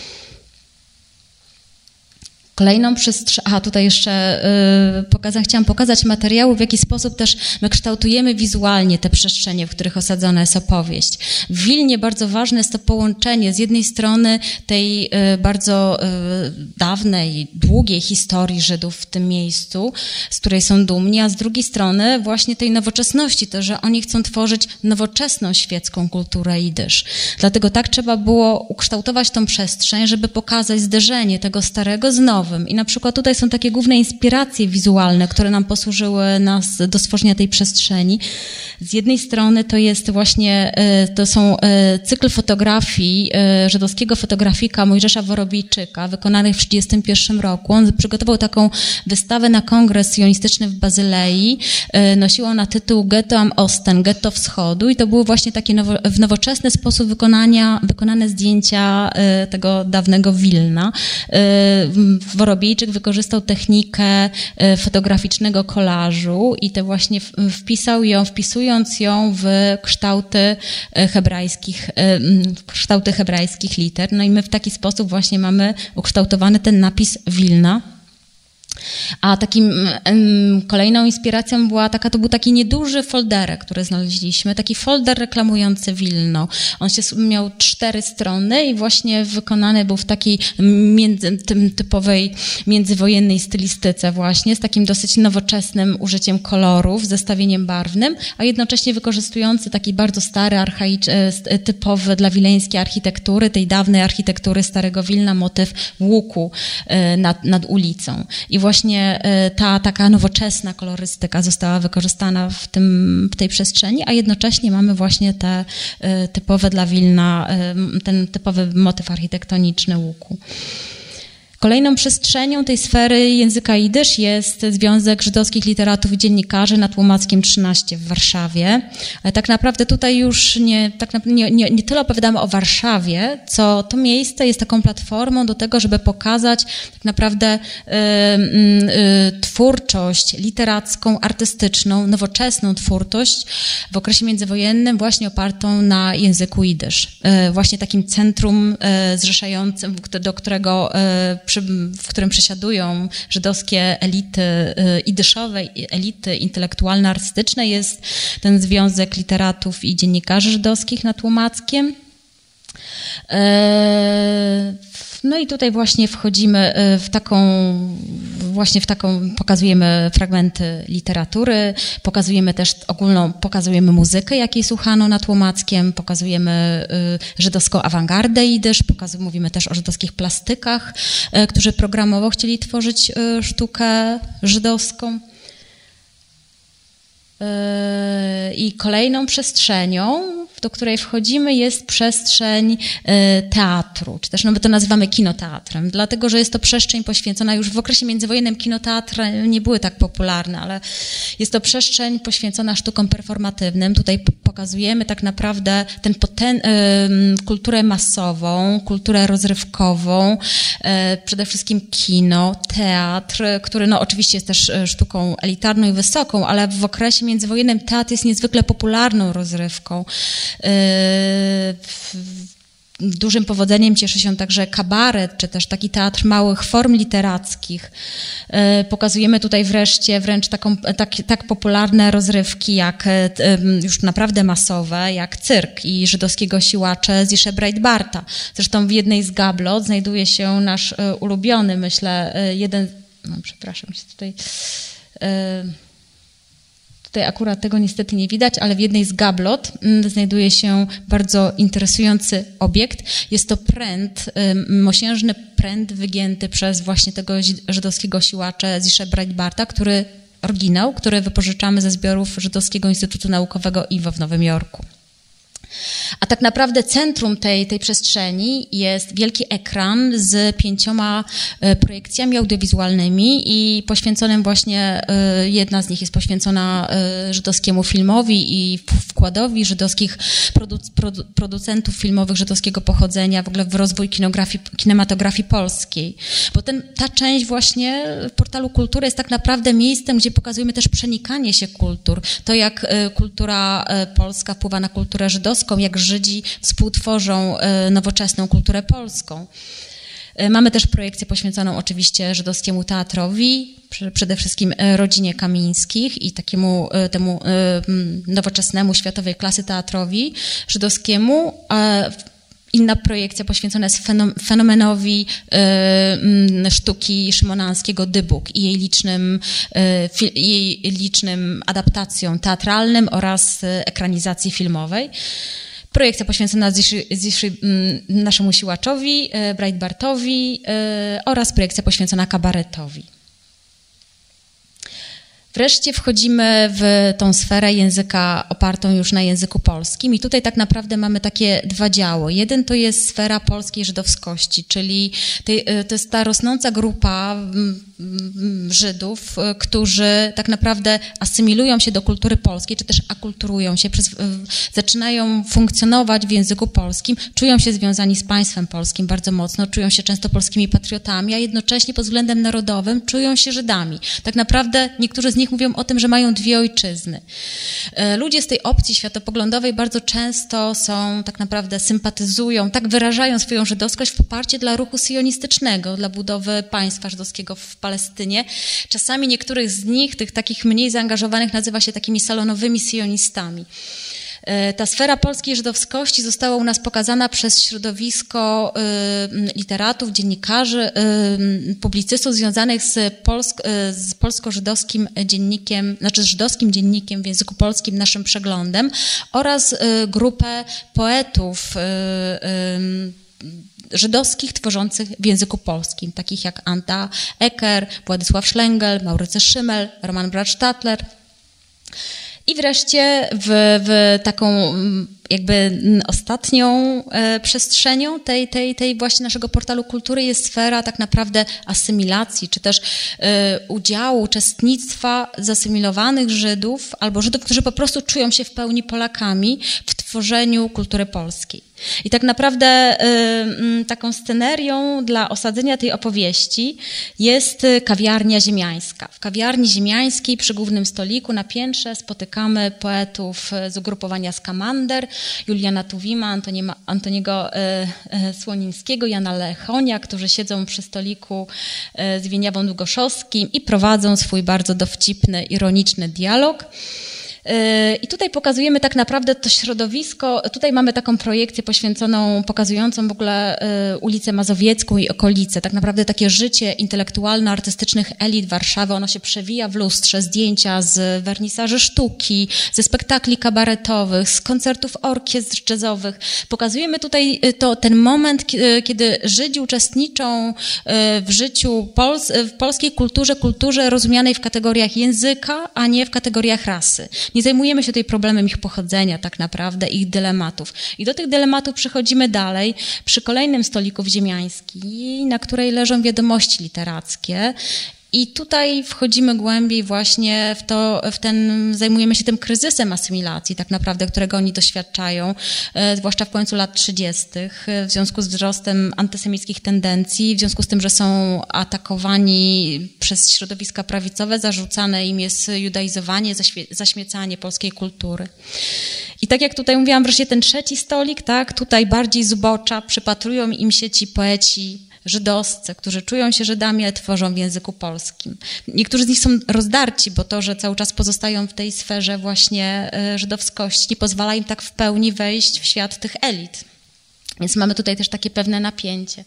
Kolejną przestrzeń, aha, tutaj jeszcze yy, pokaza, chciałam pokazać materiały, w jaki sposób też my kształtujemy wizualnie te przestrzenie, w których osadzona jest opowieść. W Wilnie bardzo ważne jest to połączenie z jednej strony tej yy, bardzo yy, dawnej, długiej historii Żydów w tym miejscu, z której są dumni, a z drugiej strony właśnie tej nowoczesności, to, że oni chcą tworzyć nowoczesną świecką kulturę jidysz. Dlatego tak trzeba było ukształtować tą przestrzeń, żeby pokazać zderzenie tego starego z nowym. I na przykład tutaj są takie główne inspiracje wizualne, które nam posłużyły nas do stworzenia tej przestrzeni. Z jednej strony to jest właśnie, to są cykl fotografii żydowskiego fotografika Mojżesza Worobijczyka, wykonanych w tysiąc dziewięćset trzydziestym pierwszym roku. On przygotował taką wystawę na kongres sionistyczny w Bazylei. Nosiła ona tytuł Getto am Osten, Getto Wschodu i to były właśnie takie nowo, w nowoczesny sposób wykonania, wykonane zdjęcia tego dawnego Wilna. Worobijczyk wykorzystał technikę fotograficznego kolażu i to właśnie wpisał ją, wpisując ją w kształty hebrajskich, w kształty hebrajskich liter. No i my w taki sposób właśnie mamy ukształtowany ten napis Wilna. A takim um, kolejną inspiracją była taka, to był taki nieduży folderek, który znaleźliśmy, taki folder reklamujący Wilno. On się miał cztery strony i właśnie wykonany był w takiej między, tym typowej międzywojennej stylistyce właśnie, z takim dosyć nowoczesnym użyciem kolorów, zestawieniem barwnym, a jednocześnie wykorzystujący taki bardzo stary, archaiczny, typowy dla wileńskiej architektury, tej dawnej architektury Starego Wilna, motyw łuku nad, nad ulicą. I właśnie ta taka nowoczesna kolorystyka została wykorzystana w, tym, w tej przestrzeni, a jednocześnie mamy właśnie te typowe dla Wilna, ten typowy motyw architektoniczny łuku. Kolejną przestrzenią tej sfery języka jidysz jest Związek Żydowskich Literatów i Dziennikarzy nad Łomackiem trzynaście w Warszawie. Ale tak naprawdę tutaj już nie, tak nie, nie, nie tyle opowiadamy o Warszawie, co to miejsce jest taką platformą do tego, żeby pokazać tak naprawdę y, y, twórczość literacką, artystyczną, nowoczesną twórczość w okresie międzywojennym właśnie opartą na języku jidysz. Y, właśnie takim centrum y, zrzeszającym, do którego y, w którym przesiadują żydowskie elity jidyszowe, elity intelektualno-artystyczne, jest ten Związek Literatów i Dziennikarzy Żydowskich nad Łomackiem. No i tutaj właśnie wchodzimy w taką, właśnie w taką, pokazujemy fragmenty literatury, pokazujemy też ogólną, pokazujemy muzykę, jakiej słuchano nad Łomackiem, pokazujemy żydowską awangardę jidysz, pokazujemy, mówimy też o żydowskich plastykach, którzy programowo chcieli tworzyć sztukę żydowską. I kolejną przestrzenią, do której wchodzimy, jest przestrzeń teatru, czy też no my to nazywamy kinoteatrem, dlatego, że jest to przestrzeń poświęcona, już w okresie międzywojennym kinoteatry nie były tak popularne, ale jest to przestrzeń poświęcona sztukom performatywnym. Tutaj pokazujemy tak naprawdę ten poten, kulturę masową, kulturę rozrywkową, przede wszystkim kino, teatr, który no oczywiście jest też sztuką elitarną i wysoką, ale w okresie międzywojennym teatr jest niezwykle popularną rozrywką. Dużym powodzeniem cieszy się także kabaret, czy też taki teatr małych form literackich. Pokazujemy tutaj wreszcie wręcz taką, tak, tak popularne rozrywki, jak już naprawdę masowe, jak cyrk i żydowskiego siłacze Zishe Breitbarta. Zresztą w jednej z gablot znajduje się nasz ulubiony, myślę, jeden... No, przepraszam, się tutaj... Tutaj akurat tego niestety nie widać, ale w jednej z gablot znajduje się bardzo interesujący obiekt. Jest to pręt, mosiężny pręt wygięty przez właśnie tego żydowskiego siłacza Zishe Breitbarta, który, oryginał, który wypożyczamy ze zbiorów Żydowskiego Instytutu Naukowego I W O w Nowym Jorku. A tak naprawdę centrum tej, tej przestrzeni jest wielki ekran z pięcioma projekcjami audiowizualnymi i poświęconym właśnie, jedna z nich jest poświęcona żydowskiemu filmowi i wkładowi żydowskich produ- produ- producentów filmowych żydowskiego pochodzenia w ogóle w rozwój kinografii, kinematografii polskiej. Bo ten, ta część właśnie w portalu Kultury jest tak naprawdę miejscem, gdzie pokazujemy też przenikanie się kultur. To, jak kultura polska wpływa na kulturę żydowską, jak Żydzi współtworzą nowoczesną kulturę polską. Mamy też projekcję poświęconą oczywiście żydowskiemu teatrowi, przede wszystkim rodzinie Kamińskich i takiemu temu nowoczesnemu, światowej klasy teatrowi żydowskiemu. Inna projekcja poświęcona jest fenomenowi y, sztuki szymonanskiego Dybuk i jej licznym, y, jej licznym adaptacjom teatralnym oraz ekranizacji filmowej. Projekcja poświęcona Ziszy, Ziszy, naszemu siłaczowi, y, Breitbartowi y, oraz projekcja poświęcona kabaretowi. Wreszcie wchodzimy w tą sferę języka opartą już na języku polskim i tutaj tak naprawdę mamy takie dwa działy. Jeden to jest sfera polskiej żydowskości, czyli to jest ta rosnąca grupa Żydów, którzy tak naprawdę asymilują się do kultury polskiej, czy też akulturują się, zaczynają funkcjonować w języku polskim, czują się związani z państwem polskim bardzo mocno, czują się często polskimi patriotami, a jednocześnie pod względem narodowym czują się Żydami. Tak naprawdę niektórzy z nich mówią o tym, że mają dwie ojczyzny. Ludzie z tej opcji światopoglądowej bardzo często są, tak naprawdę sympatyzują, tak wyrażają swoją żydowskość w poparcie dla ruchu sionistycznego, dla budowy państwa żydowskiego w Palestynie. Czasami niektórych z nich, tych takich mniej zaangażowanych, nazywa się takimi salonowymi sionistami. Ta sfera polskiej żydowskości została u nas pokazana przez środowisko literatów, dziennikarzy, publicystów związanych z, polsk, z polsko-żydowskim dziennikiem, znaczy z żydowskim dziennikiem w języku polskim, naszym przeglądem, oraz grupę poetów żydowskich tworzących w języku polskim, takich jak Anta Ecker, Władysław Szlengel, Maurycy Szymel, Roman Bratstadler. I wreszcie w, w taką jakby ostatnią e, przestrzenią tej, tej, tej właśnie naszego portalu kultury jest sfera tak naprawdę asymilacji, czy też e, udziału, uczestnictwa zasymilowanych Żydów albo Żydów, którzy po prostu czują się w pełni Polakami w tworzeniu kultury polskiej. I tak naprawdę y, taką scenerią dla osadzenia tej opowieści jest kawiarnia ziemiańska. W kawiarni ziemiańskiej przy głównym stoliku na piętrze spotykamy poetów z ugrupowania Skamander, Juliana Tuwima, Antoniego, Antoniego y, y, Słonińskiego, Jana Lechonia, którzy siedzą przy stoliku y, z Wieniawą Długoszowskim i prowadzą swój bardzo dowcipny, ironiczny dialog. I tutaj pokazujemy tak naprawdę to środowisko, tutaj mamy taką projekcję poświęconą, pokazującą w ogóle ulicę Mazowiecką i okolice, tak naprawdę takie życie intelektualno-artystycznych elit Warszawy, ono się przewija w lustrze, zdjęcia z wernisaży sztuki, ze spektakli kabaretowych, z koncertów orkiestr jazzowych. Pokazujemy tutaj to, ten moment, kiedy Żydzi uczestniczą w życiu Pols w polskiej kulturze, kulturze rozumianej w kategoriach języka, a nie w kategoriach rasy. Nie zajmujemy się tutaj problemem ich pochodzenia tak naprawdę, ich dylematów. I do tych dylematów przechodzimy dalej przy kolejnym stoliku w Ziemiańskiej, na której leżą wiadomości literackie I tutaj wchodzimy głębiej właśnie w to, w ten, zajmujemy się tym kryzysem asymilacji tak naprawdę, którego oni doświadczają, zwłaszcza w końcu lat trzydziestych, w związku z wzrostem antysemickich tendencji, w związku z tym, że są atakowani przez środowiska prawicowe, zarzucane im jest judaizowanie, zaśmiecanie polskiej kultury. I tak jak tutaj mówiłam, wreszcie ten trzeci stolik, tak, tutaj bardziej z ubocza przypatrują im się ci poeci żydowscy, którzy czują się Żydami, ale tworzą w języku polskim. Niektórzy z nich są rozdarci, bo to, że cały czas pozostają w tej sferze właśnie żydowskości, nie pozwala im tak w pełni wejść w świat tych elit. Więc mamy tutaj też takie pewne napięcie.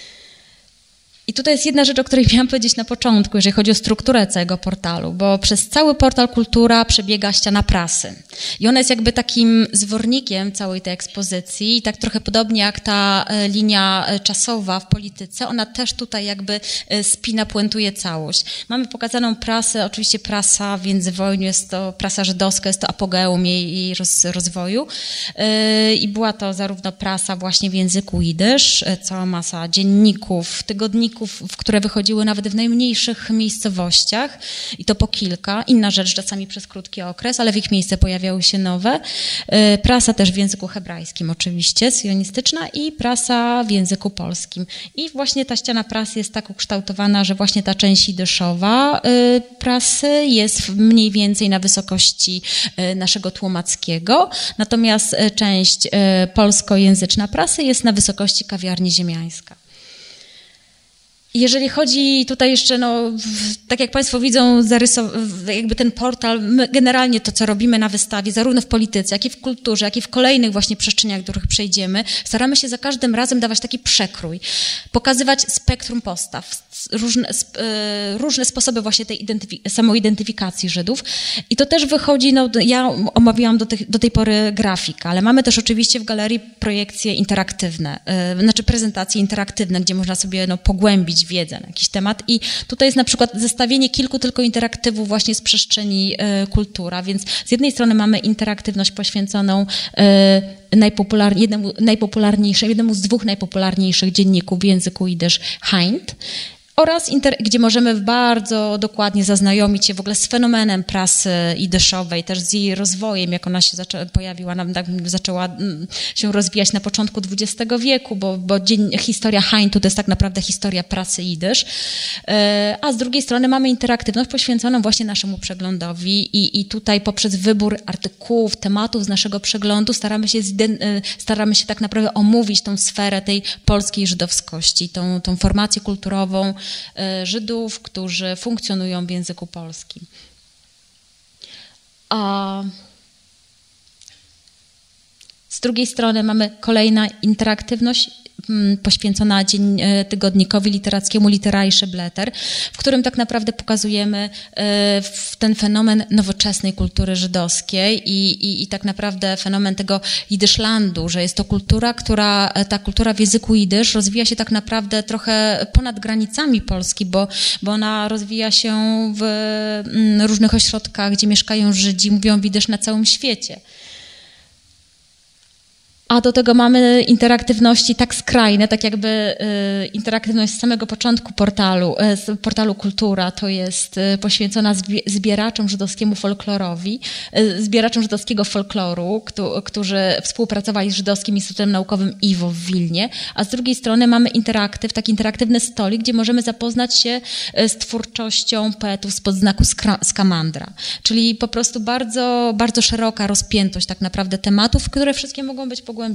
I tutaj jest jedna rzecz, o której miałam powiedzieć na początku, jeżeli chodzi o strukturę całego portalu, bo przez cały portal Kultura przebiega ściana prasy. I ona jest jakby takim zwornikiem całej tej ekspozycji i tak trochę podobnie jak ta linia czasowa w polityce, ona też tutaj jakby spina, puentuje całość. Mamy pokazaną prasę, oczywiście prasa w międzywojniu, jest to prasa żydowska, jest to apogeum jej, jej roz, rozwoju i była to zarówno prasa właśnie w języku jidysz, cała masa dzienników, tygodników, w które wychodziły nawet w najmniejszych miejscowościach i to po kilka. Inna rzecz, czasami przez krótki okres, ale w ich miejsce pojawiały się nowe. Prasa też w języku hebrajskim oczywiście, sionistyczna i prasa w języku polskim. I właśnie ta ściana prasy jest tak ukształtowana, że właśnie ta część jidyszowa prasy jest mniej więcej na wysokości naszego tłumackiego, natomiast część polskojęzyczna prasy jest na wysokości kawiarni ziemiańska. Jeżeli chodzi tutaj jeszcze, no, tak jak Państwo widzą, zarysow- jakby ten portal, my generalnie to, co robimy na wystawie, zarówno w polityce, jak i w kulturze, jak i w kolejnych właśnie przestrzeniach, których przejdziemy, staramy się za każdym razem dawać taki przekrój, pokazywać spektrum postaw, różne, różne sposoby właśnie tej identyfi- samoidentyfikacji Żydów. I to też wychodzi, no, ja omawiałam do, tych, do tej pory grafikę, ale mamy też oczywiście w galerii projekcje interaktywne, yy, znaczy prezentacje interaktywne, gdzie można sobie, no, pogłębić wiedzę na jakiś temat i tutaj jest na przykład zestawienie kilku tylko interaktywów właśnie z przestrzeni y, kultura, więc z jednej strony mamy interaktywność poświęconą y, najpopular, jednemu, najpopularniejszemu, jednemu z dwóch najpopularniejszych dzienników w języku jidysz, Heint, oraz inter, gdzie możemy bardzo dokładnie zaznajomić się w ogóle z fenomenem prasy jidyszowej, też z jej rozwojem, jak ona się zaczęła, pojawiła, zaczęła się rozwijać na początku dwudziestego wieku, bo, bo dzień, historia Heintu to jest tak naprawdę historia prasy jidysz, a z drugiej strony mamy interaktywność poświęconą właśnie naszemu przeglądowi i, i tutaj poprzez wybór artykułów, tematów z naszego przeglądu staramy się, staramy się tak naprawdę omówić tą sferę tej polskiej żydowskości, tą, tą formację kulturową Żydów, którzy funkcjonują w języku polskim. A z drugiej strony mamy kolejna interaktywność poświęcona dzień, tygodnikowi literackiemu Literarische Blätter, w którym tak naprawdę pokazujemy ten fenomen nowoczesnej kultury żydowskiej i, i, i tak naprawdę fenomen tego jidyszlandu, że jest to kultura, która, ta kultura w języku jidysz rozwija się tak naprawdę trochę ponad granicami Polski, bo, bo ona rozwija się w różnych ośrodkach, gdzie mieszkają Żydzi, mówią jidysz na całym świecie. A do tego mamy interaktywności tak skrajne, tak jakby y, interaktywność z samego początku portalu, y, z portalu Kultura, to jest y, poświęcona zbi- zbieraczom żydowskiemu folklorowi, y, zbieraczom żydowskiego folkloru, kto, którzy współpracowali z Żydowskim Instytutem Naukowym I W O w Wilnie, a z drugiej strony mamy interaktyw, taki interaktywny stolik, gdzie możemy zapoznać się z twórczością poetów spod znaku skra- Skamandra, czyli po prostu bardzo, bardzo szeroka rozpiętość tak naprawdę tematów, które wszystkie mogą być pogłębione.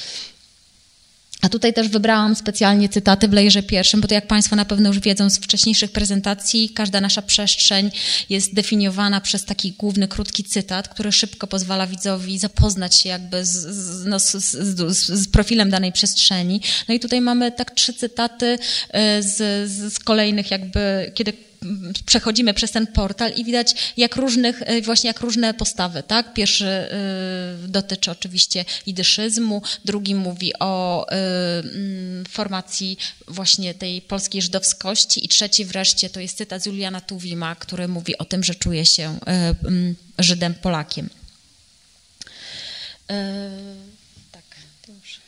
A tutaj też wybrałam specjalnie cytaty w layerze pierwszym, bo to jak Państwo na pewno już wiedzą z wcześniejszych prezentacji, każda nasza przestrzeń jest definiowana przez taki główny, krótki cytat, który szybko pozwala widzowi zapoznać się jakby z, z, no, z, z, z profilem danej przestrzeni. No i tutaj mamy tak trzy cytaty z, z kolejnych jakby, kiedy przechodzimy przez ten portal i widać jak różnych, właśnie jak różne postawy, tak? Pierwszy y, dotyczy oczywiście jidyszyzmu, drugi mówi o y, formacji właśnie tej polskiej żydowskości i trzeci wreszcie to jest cytat z Juliana Tuwima, który mówi o tym, że czuje się y, y, Żydem Polakiem. Y, tak, to już.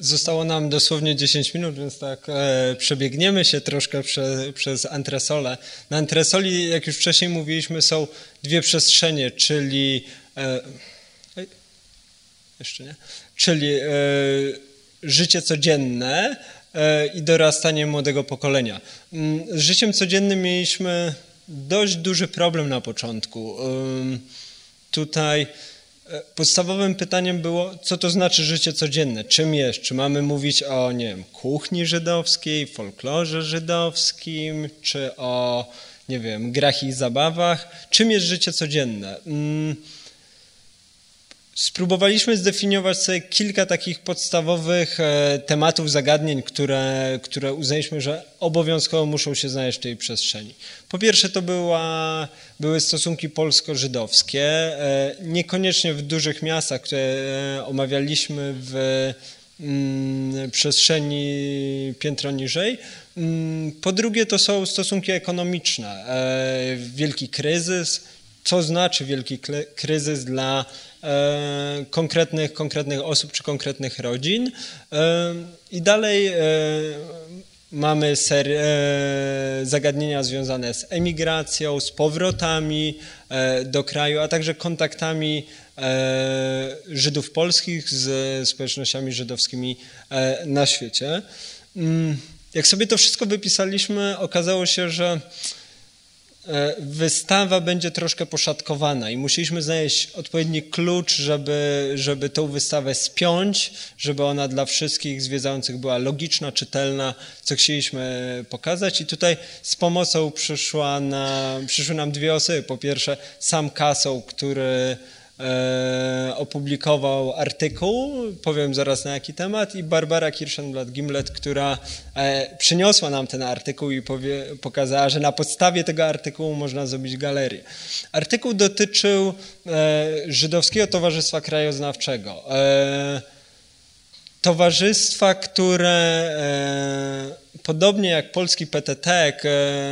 Zostało nam dosłownie dziesięć minut, więc tak e, przebiegniemy się troszkę prze, przez antresolę. Na antresoli, jak już wcześniej mówiliśmy, są dwie przestrzenie, czyli e, jeszcze nie, czyli e, życie codzienne e, i dorastanie młodego pokolenia. Z życiem codziennym mieliśmy dość duży problem na początku. E, tutaj podstawowym pytaniem było, co to znaczy życie codzienne, czym jest, czy mamy mówić o, nie wiem, kuchni żydowskiej, folklorze żydowskim, czy o, nie wiem, grach i zabawach, czym jest życie codzienne. Spróbowaliśmy zdefiniować sobie kilka takich podstawowych tematów, zagadnień, które, które uznaliśmy, że obowiązkowo muszą się znaleźć w tej przestrzeni. Po pierwsze to była, były stosunki polsko-żydowskie, niekoniecznie w dużych miastach, które omawialiśmy w mm, przestrzeni piętro niżej. Po drugie to są stosunki ekonomiczne, wielki kryzys. Co znaczy wielki kryzys dla e, konkretnych, konkretnych osób czy konkretnych rodzin. E, I dalej e, mamy ser, e, zagadnienia związane z emigracją, z powrotami e, do kraju, a także kontaktami e, Żydów polskich z społecznościami żydowskimi e, na świecie. Jak sobie to wszystko wypisaliśmy, okazało się, że wystawa będzie troszkę poszatkowana i musieliśmy znaleźć odpowiedni klucz, żeby, żeby tą wystawę spiąć, żeby ona dla wszystkich zwiedzających była logiczna, czytelna, co chcieliśmy pokazać. I tutaj z pomocą przyszła na, przyszły nam dwie osoby. Po pierwsze Sam Kassow, który e, opublikował artykuł, powiem zaraz na jaki temat, i Barbara Kirschenblatt-Gimlet, która e, przyniosła nam ten artykuł i powie, pokazała, że na podstawie tego artykułu można zrobić galerię. Artykuł dotyczył e, Żydowskiego Towarzystwa Krajoznawczego. E, towarzystwa, które e, podobnie jak polski P T T e,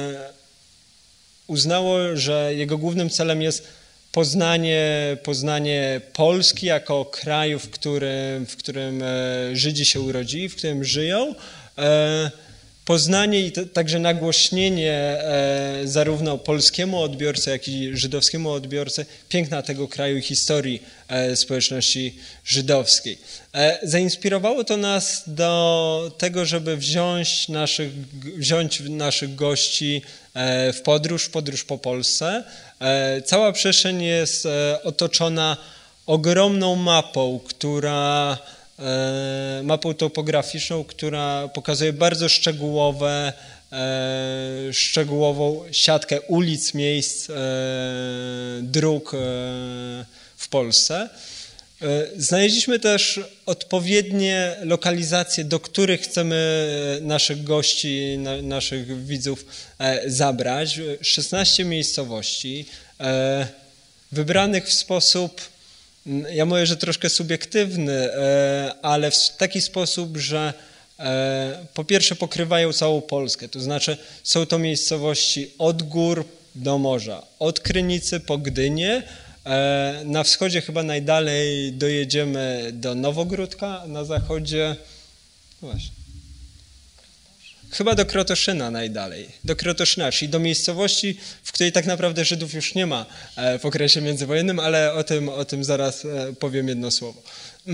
uznało, że jego głównym celem jest Poznanie, poznanie Polski jako kraju, w którym, w którym Żydzi się urodzili, w którym żyją. Poznanie i to, także nagłośnienie zarówno polskiemu odbiorcy, jak i żydowskiemu odbiorcy piękna tego kraju i historii społeczności żydowskiej. Zainspirowało to nas do tego, żeby wziąć naszych, wziąć naszych gości w podróż, w podróż po Polsce. Cała przestrzeń jest otoczona ogromną mapą, która mapą topograficzną, która pokazuje bardzo szczegółowe, szczegółową siatkę ulic, miejsc, dróg w Polsce. Znaleźliśmy też odpowiednie lokalizacje, do których chcemy naszych gości, naszych widzów zabrać. szesnaście miejscowości wybranych w sposób, ja mówię, że troszkę subiektywny, ale w taki sposób, że po pierwsze pokrywają całą Polskę, to znaczy są to miejscowości od gór do morza, od Krynicy po Gdynię. Na wschodzie chyba najdalej dojedziemy do Nowogródka, na zachodzie no właśnie, chyba do Krotoszyna najdalej, do Krotoszyna, czyli do miejscowości, w której tak naprawdę Żydów już nie ma w okresie międzywojennym, ale o tym, o tym zaraz powiem jedno słowo.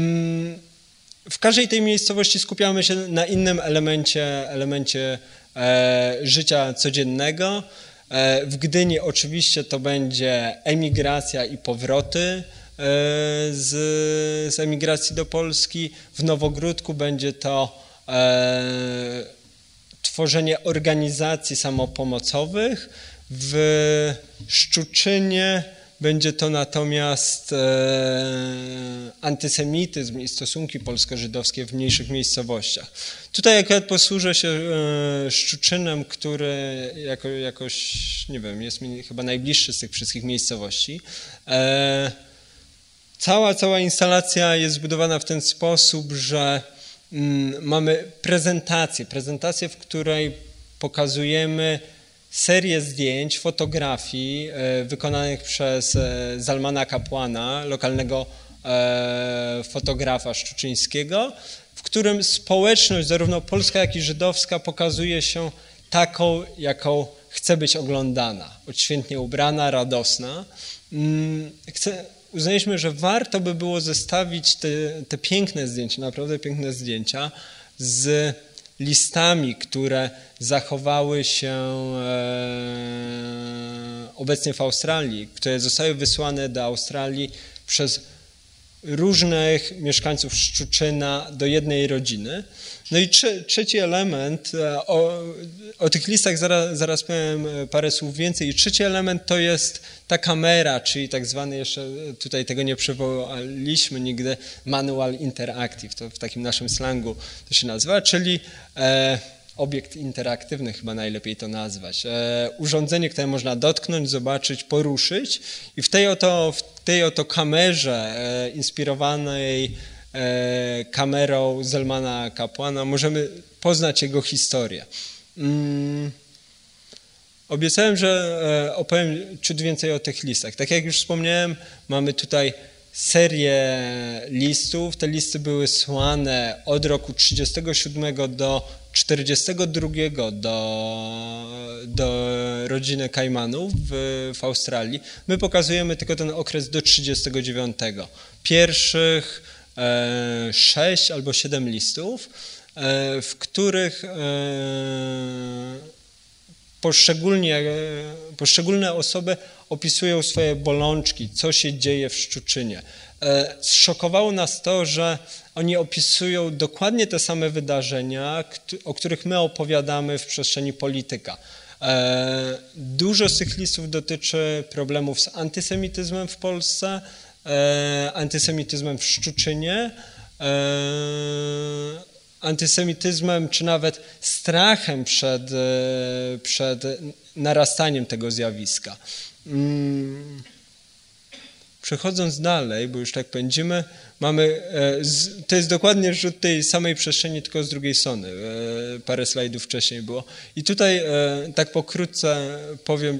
W każdej tej miejscowości skupiamy się na innym elemencie, elemencie życia codziennego. W Gdyni oczywiście to będzie emigracja i powroty z, z emigracji do Polski. W Nowogródku będzie to e, tworzenie organizacji samopomocowych. W Szczuczynie będzie to natomiast e, antysemityzm i stosunki polsko-żydowskie w mniejszych miejscowościach. Tutaj akurat posłużę się e, Szczuczynem, który jako, jakoś, nie wiem, jest mi chyba najbliższy z tych wszystkich miejscowości. E, cała, cała instalacja jest zbudowana w ten sposób, że mm, mamy prezentację, prezentację, w której pokazujemy serię zdjęć, fotografii wykonanych przez Zalmana Kapłana, lokalnego e, fotografa Szczuczyńskiego, w którym społeczność, zarówno polska, jak i żydowska, pokazuje się taką, jaką chce być oglądana. Odświętnie ubrana, radosna. Chcę, uznaliśmy, że warto by było zestawić te, te piękne zdjęcia, naprawdę piękne zdjęcia, z listami, które zachowały się e, obecnie w Australii, które zostały wysłane do Australii przez różnych mieszkańców Szczuczyna do jednej rodziny. No i trze, trzeci element, o, o tych listach zaraz, zaraz powiem parę słów więcej. I trzeci element to jest ta kamera, czyli tak zwany, jeszcze tutaj tego nie przywołaliśmy nigdy, manual interactive, to w takim naszym slangu to się nazywa, czyli e, obiekt interaktywny chyba najlepiej to nazwać. E, urządzenie, które można dotknąć, zobaczyć, poruszyć i w tej oto, w tej oto kamerze e, inspirowanej e, kamerą Zelmana Kapłana możemy poznać jego historię. Mm. Obiecałem, że e, opowiem ciut więcej o tych listach. Tak jak już wspomniałem, mamy tutaj serię listów. Te listy były słane od roku trzydziestego siódmego do czterdziestego drugiego do, do rodziny Kajmanów w, w Australii. My pokazujemy tylko ten okres do trzydziestego dziewiątego. Pierwszych e, sześć albo siedem listów, e, w których e, poszczególnie, poszczególne osoby opisują swoje bolączki, co się dzieje w Szczuczynie. Zszokowało nas to, że oni opisują dokładnie te same wydarzenia, o których my opowiadamy w przestrzeni polityka. Dużo z tych listów dotyczy problemów z antysemityzmem w Polsce, antysemityzmem w Szczuczynie, antysemityzmem, czy nawet strachem przed, przed narastaniem tego zjawiska. Przechodząc dalej, bo już tak pędzimy, mamy, to jest dokładnie rzut tej samej przestrzeni, tylko z drugiej strony. Parę slajdów wcześniej było. I tutaj tak pokrótce powiem,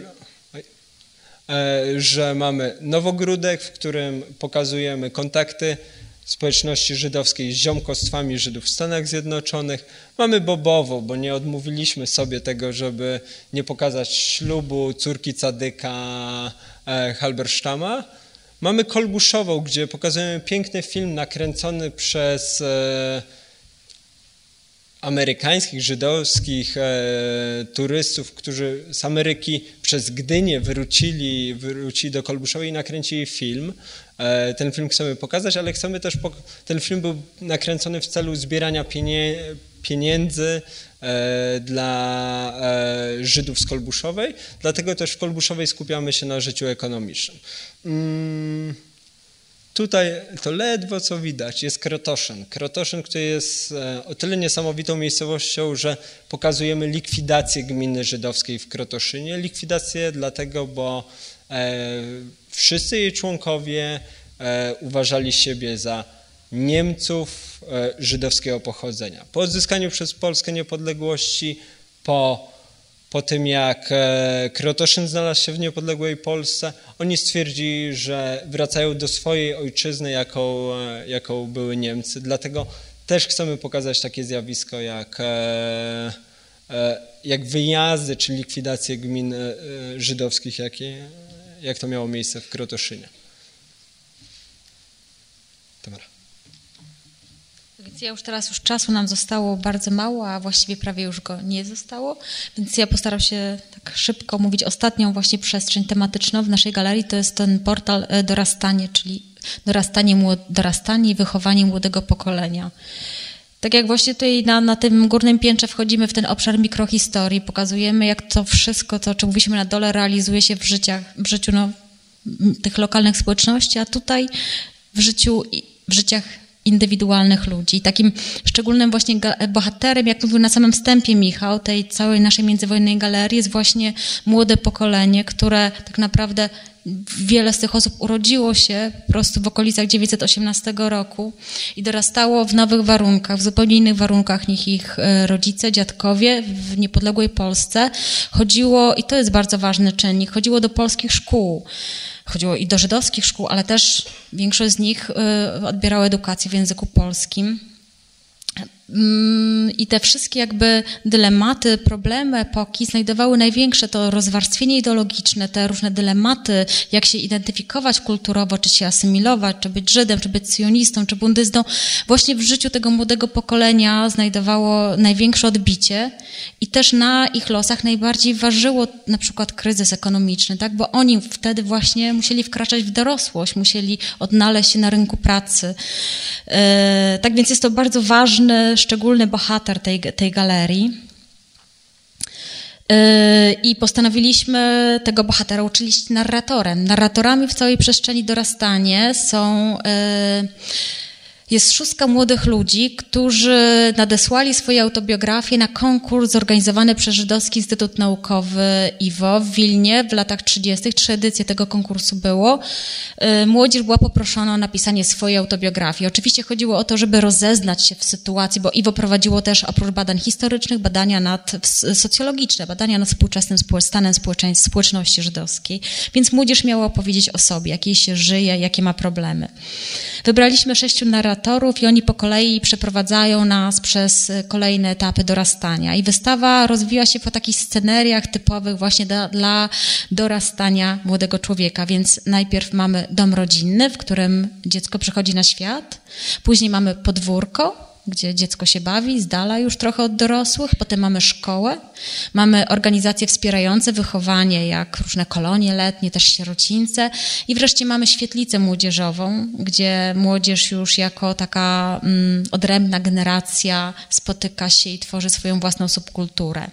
że mamy Nowogródek, w którym pokazujemy kontakty społeczności żydowskiej z ziomkostwami Żydów w Stanach Zjednoczonych. Mamy Bobowo, bo nie odmówiliśmy sobie tego, żeby nie pokazać ślubu córki cadyka e, Halberstama. Mamy Kolbuszową, gdzie pokazujemy piękny film nakręcony przez e, amerykańskich, żydowskich e, turystów, którzy z Ameryki przez Gdynię wrócili, wrócili do Kolbuszowej i nakręcili film. E, ten film chcemy pokazać, ale chcemy też, pok- ten film był nakręcony w celu zbierania pienie- pieniędzy e, dla e, Żydów z Kolbuszowej, dlatego też w Kolbuszowej skupiamy się na życiu ekonomicznym. Mm. Tutaj to ledwo co widać, jest Krotoszyn. Krotoszyn, który jest o tyle niesamowitą miejscowością, że pokazujemy likwidację gminy żydowskiej w Krotoszynie. Likwidację dlatego, bo e, wszyscy jej członkowie e, uważali siebie za Niemców e, żydowskiego pochodzenia. Po odzyskaniu przez Polskę niepodległości, po Po tym, jak Krotoszyn znalazł się w niepodległej Polsce, oni stwierdzili, że wracają do swojej ojczyzny, jaką, jaką były Niemcy. Dlatego też chcemy pokazać takie zjawisko jak, jak wyjazdy czy likwidację gmin żydowskich, jak, jak to miało miejsce w Krotoszynie. Tamara. Więc ja już teraz już czasu nam zostało bardzo mało, a właściwie prawie już go nie zostało, więc ja postaram się tak szybko mówić. Ostatnią właśnie przestrzeń tematyczną w naszej galerii to jest ten portal Dorastanie, czyli dorastanie, dorastanie i wychowanie młodego pokolenia. Tak jak właśnie tutaj na, na tym górnym piętrze wchodzimy w ten obszar mikrohistorii, pokazujemy, jak to wszystko, to o czym mówiliśmy na dole, realizuje się w, życiach, w życiu no, tych lokalnych społeczności, a tutaj w życiu, w życiach indywidualnych ludzi. Takim szczególnym właśnie bohaterem, jak mówił na samym wstępie Michał, tej całej naszej międzywojennej galerii jest właśnie młode pokolenie, które tak naprawdę wiele z tych osób urodziło się po prostu w okolicach dziewięćset osiemnastego roku i dorastało w nowych warunkach, w zupełnie innych warunkach niż ich rodzice, dziadkowie w niepodległej Polsce. Chodziło, i to jest bardzo ważny czynnik, chodziło do polskich szkół. Chodziło i do żydowskich szkół, ale też większość z nich odbierała edukację w języku polskim. I te wszystkie jakby dylematy, problemy epoki znajdowały największe to rozwarstwienie ideologiczne, te różne dylematy, jak się identyfikować kulturowo, czy się asymilować, czy być Żydem, czy być sionistą, czy bundyzdą. Właśnie w życiu tego młodego pokolenia znajdowało największe odbicie i też na ich losach najbardziej ważyło na przykład kryzys ekonomiczny, tak? Bo oni wtedy właśnie musieli wkraczać w dorosłość, musieli odnaleźć się na rynku pracy. E, tak więc jest to bardzo ważny, szczególny bohater tej, tej galerii. I postanowiliśmy tego bohatera uczynić narratorem. Narratorami w całej przestrzeni dorastanie są... Jest szóstka młodych ludzi, którzy nadesłali swoje autobiografie na konkurs zorganizowany przez Żydowski Instytut Naukowy I W O w Wilnie w latach trzydziestych. Trzy edycje tego konkursu było. Młodzież była poproszona o napisanie swojej autobiografii. Oczywiście chodziło o to, żeby rozeznać się w sytuacji, bo I W O prowadziło też oprócz badań historycznych, badania nad, socjologiczne, badania nad współczesnym stanem społeczności żydowskiej. Więc młodzież miała opowiedzieć o sobie, jak jej się żyje, jakie ma problemy. Wybraliśmy sześciu narratorów i oni po kolei przeprowadzają nas przez kolejne etapy dorastania. I wystawa rozwija się po takich sceneriach typowych właśnie dla, dla dorastania młodego człowieka. Więc najpierw mamy dom rodzinny, w którym dziecko przychodzi na świat. Później mamy podwórko, gdzie dziecko się bawi, z dala już trochę od dorosłych. Potem mamy szkołę, mamy organizacje wspierające wychowanie, jak różne kolonie letnie, też sierocińce. I wreszcie mamy świetlicę młodzieżową, gdzie młodzież już jako taka mm, odrębna generacja spotyka się i tworzy swoją własną subkulturę.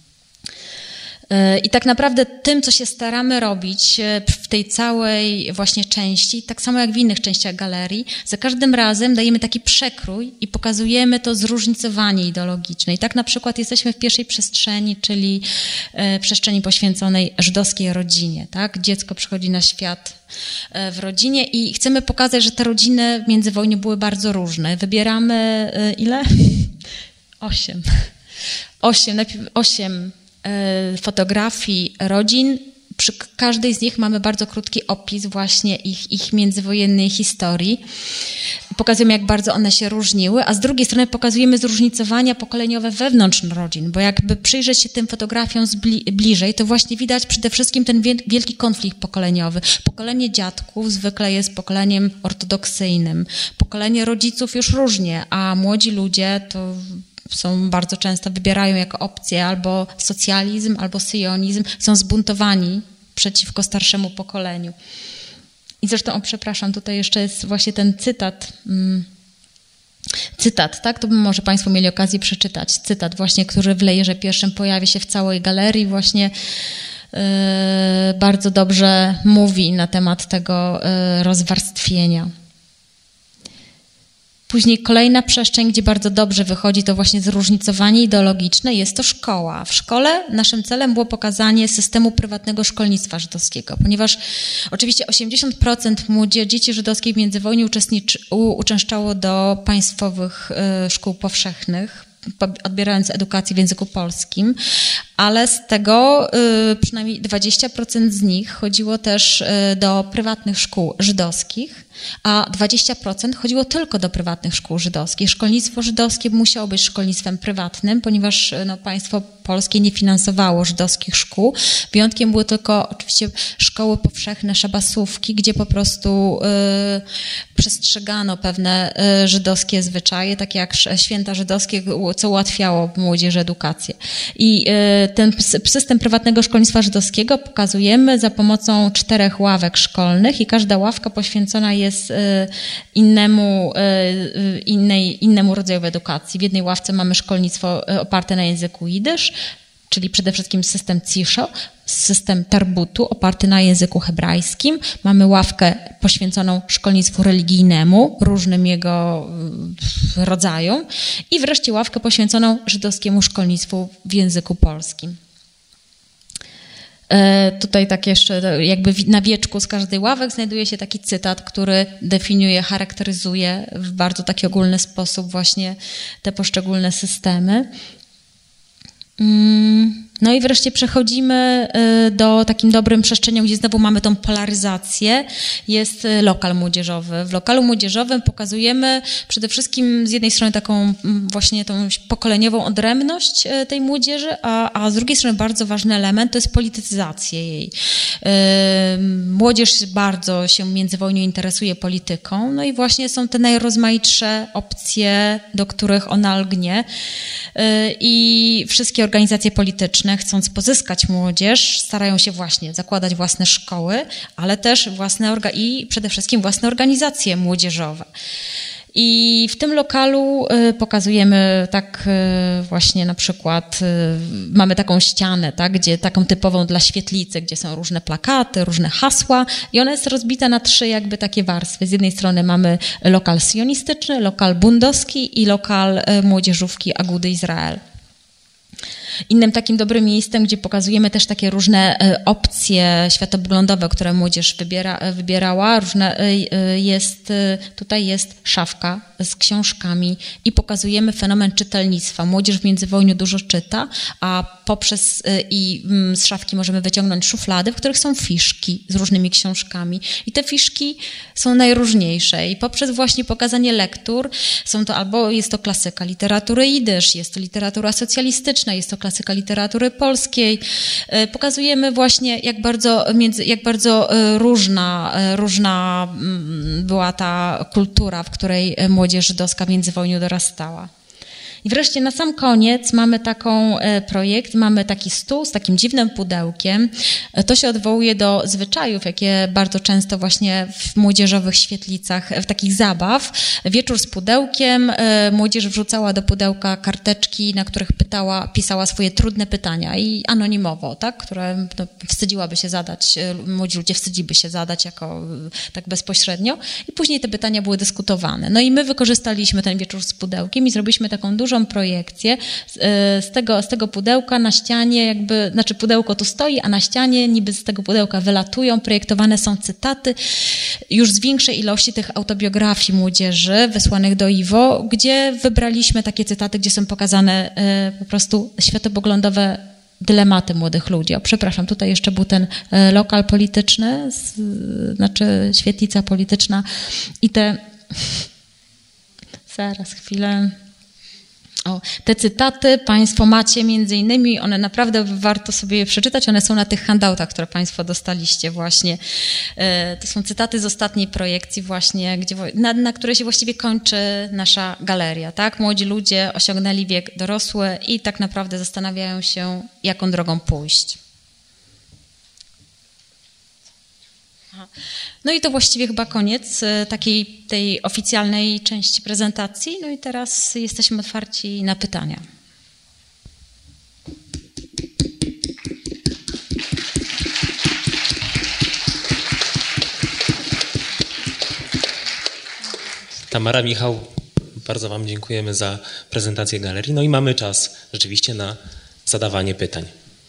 I tak naprawdę tym, co się staramy robić w tej całej właśnie części, tak samo jak w innych częściach galerii, za każdym razem dajemy taki przekrój i pokazujemy to zróżnicowanie ideologiczne. I tak na przykład jesteśmy w pierwszej przestrzeni, czyli przestrzeni poświęconej żydowskiej rodzinie. Tak? Dziecko przychodzi na świat w rodzinie i chcemy pokazać, że te rodziny w międzywojniu były bardzo różne. Wybieramy ile? Osiem. Osiem, najpierw osiem fotografii rodzin. Przy każdej z nich mamy bardzo krótki opis właśnie ich, ich międzywojennej historii. Pokazujemy, jak bardzo one się różniły, a z drugiej strony pokazujemy zróżnicowania pokoleniowe wewnątrz rodzin, bo jakby przyjrzeć się tym fotografiom zbli- bliżej, to właśnie widać przede wszystkim ten wielki konflikt pokoleniowy. Pokolenie dziadków zwykle jest pokoleniem ortodoksyjnym. Pokolenie rodziców już różnie, a młodzi ludzie to są bardzo często, wybierają jako opcję albo socjalizm, albo syjonizm, są zbuntowani przeciwko starszemu pokoleniu. I zresztą, o przepraszam, tutaj jeszcze jest właśnie ten cytat, hmm, cytat, tak? To by może Państwo mieli okazję przeczytać. Cytat właśnie, który w Lejrze pierwszym pojawia się w całej galerii, właśnie yy, bardzo dobrze mówi na temat tego yy, rozwarstwienia. Później kolejna przestrzeń, gdzie bardzo dobrze wychodzi to właśnie zróżnicowanie ideologiczne, jest to szkoła. W szkole naszym celem było pokazanie systemu prywatnego szkolnictwa żydowskiego, ponieważ oczywiście osiemdziesiąt procent młodzieży, dzieci żydowskich w międzywojniu uczestniczy, uczęszczało do państwowych y, szkół powszechnych, odbierając edukację w języku polskim, ale z tego y, przynajmniej dwadzieścia procent z nich chodziło też y, do prywatnych szkół żydowskich, a dwadzieścia procent chodziło tylko do prywatnych szkół żydowskich. Szkolnictwo żydowskie musiało być szkolnictwem prywatnym, ponieważ no, państwo polskie nie finansowało żydowskich szkół. Wyjątkiem były tylko oczywiście szkoły powszechne, szabasówki, gdzie po prostu y, przestrzegano pewne y, żydowskie zwyczaje, takie jak święta żydowskie, co ułatwiało młodzieży edukację. I y, ten system prywatnego szkolnictwa żydowskiego pokazujemy za pomocą czterech ławek szkolnych i każda ławka poświęcona jest innemu, innej, innemu rodzajowi edukacji. W jednej ławce mamy szkolnictwo oparte na języku jidysz, czyli przede wszystkim system ciszo, system tarbutu oparty na języku hebrajskim. Mamy ławkę poświęconą szkolnictwu religijnemu, różnym jego rodzajom i wreszcie ławkę poświęconą żydowskiemu szkolnictwu w języku polskim. Tutaj tak jeszcze jakby na wieczku z każdej ławek znajduje się taki cytat, który definiuje, charakteryzuje w bardzo taki ogólny sposób właśnie te poszczególne systemy. No i wreszcie przechodzimy do takim dobrym przestrzenią, gdzie znowu mamy tą polaryzację. Jest lokal młodzieżowy. W lokalu młodzieżowym pokazujemy przede wszystkim z jednej strony taką właśnie tą pokoleniową odrębność tej młodzieży, a, a z drugiej strony bardzo ważny element to jest polityzacja jej. Młodzież bardzo się międzywojnie interesuje polityką, no i właśnie są te najrozmaitsze opcje, do których ona lgnie. I wszystkie organizacje polityczne, chcąc pozyskać młodzież, starają się właśnie zakładać własne szkoły, ale też własne orga- i przede wszystkim własne organizacje młodzieżowe. I w tym lokalu pokazujemy tak właśnie na przykład, mamy taką ścianę, tak, gdzie taką typową dla świetlicy, gdzie są różne plakaty, różne hasła i ona jest rozbita na trzy jakby takie warstwy. Z jednej strony mamy lokal sionistyczny, lokal bundowski i lokal młodzieżówki Agudy Izrael. Innym takim dobrym miejscem, gdzie pokazujemy też takie różne opcje światopoglądowe, które młodzież wybiera, wybierała, różne jest, tutaj jest szafka z książkami i pokazujemy fenomen czytelnictwa. Młodzież w międzywojniu dużo czyta, a poprzez i z szafki możemy wyciągnąć szuflady, w których są fiszki z różnymi książkami i te fiszki są najróżniejsze i poprzez właśnie pokazanie lektur są to albo jest to klasyka literatury jidysz, jest to literatura socjalistyczna, jest to klasyka literatury polskiej. Pokazujemy właśnie jak bardzo, między, jak bardzo różna, różna była ta kultura, w której młodzież żydowska w międzywojniu dorastała. I wreszcie na sam koniec mamy taką projekt, mamy taki stół z takim dziwnym pudełkiem. To się odwołuje do zwyczajów, jakie bardzo często właśnie w młodzieżowych świetlicach, w takich zabaw. Wieczór z pudełkiem, młodzież wrzucała do pudełka karteczki, na których pytała, pisała swoje trudne pytania i anonimowo, tak, które no, wstydziłaby się zadać, młodzi ludzie wstydziliby się zadać jako tak bezpośrednio i później te pytania były dyskutowane. No i my wykorzystaliśmy ten wieczór z pudełkiem i zrobiliśmy taką dużą projekcję z tego, z tego pudełka na ścianie, jakby, znaczy pudełko tu stoi, a na ścianie niby z tego pudełka wylatują, projektowane są cytaty już z większej ilości tych autobiografii młodzieży wysłanych do I W O, gdzie wybraliśmy takie cytaty, gdzie są pokazane po prostu światopoglądowe dylematy młodych ludzi. O, przepraszam, tutaj jeszcze był ten lokal polityczny, znaczy świetlica polityczna i te... Zaraz, chwilę... O, te cytaty Państwo macie między innymi, one naprawdę warto sobie je przeczytać, one są na tych handoutach, które Państwo dostaliście właśnie. To są cytaty z ostatniej projekcji właśnie, gdzie, na, na której się właściwie kończy nasza galeria, tak? Młodzi ludzie osiągnęli wiek dorosły i tak naprawdę zastanawiają się, jaką drogą pójść. Aha. No i to właściwie chyba koniec takiej tej oficjalnej części prezentacji. No i teraz jesteśmy otwarci na pytania. Tamara, Michał, bardzo Wam dziękujemy za prezentację galerii. No i mamy czas rzeczywiście na zadawanie pytań.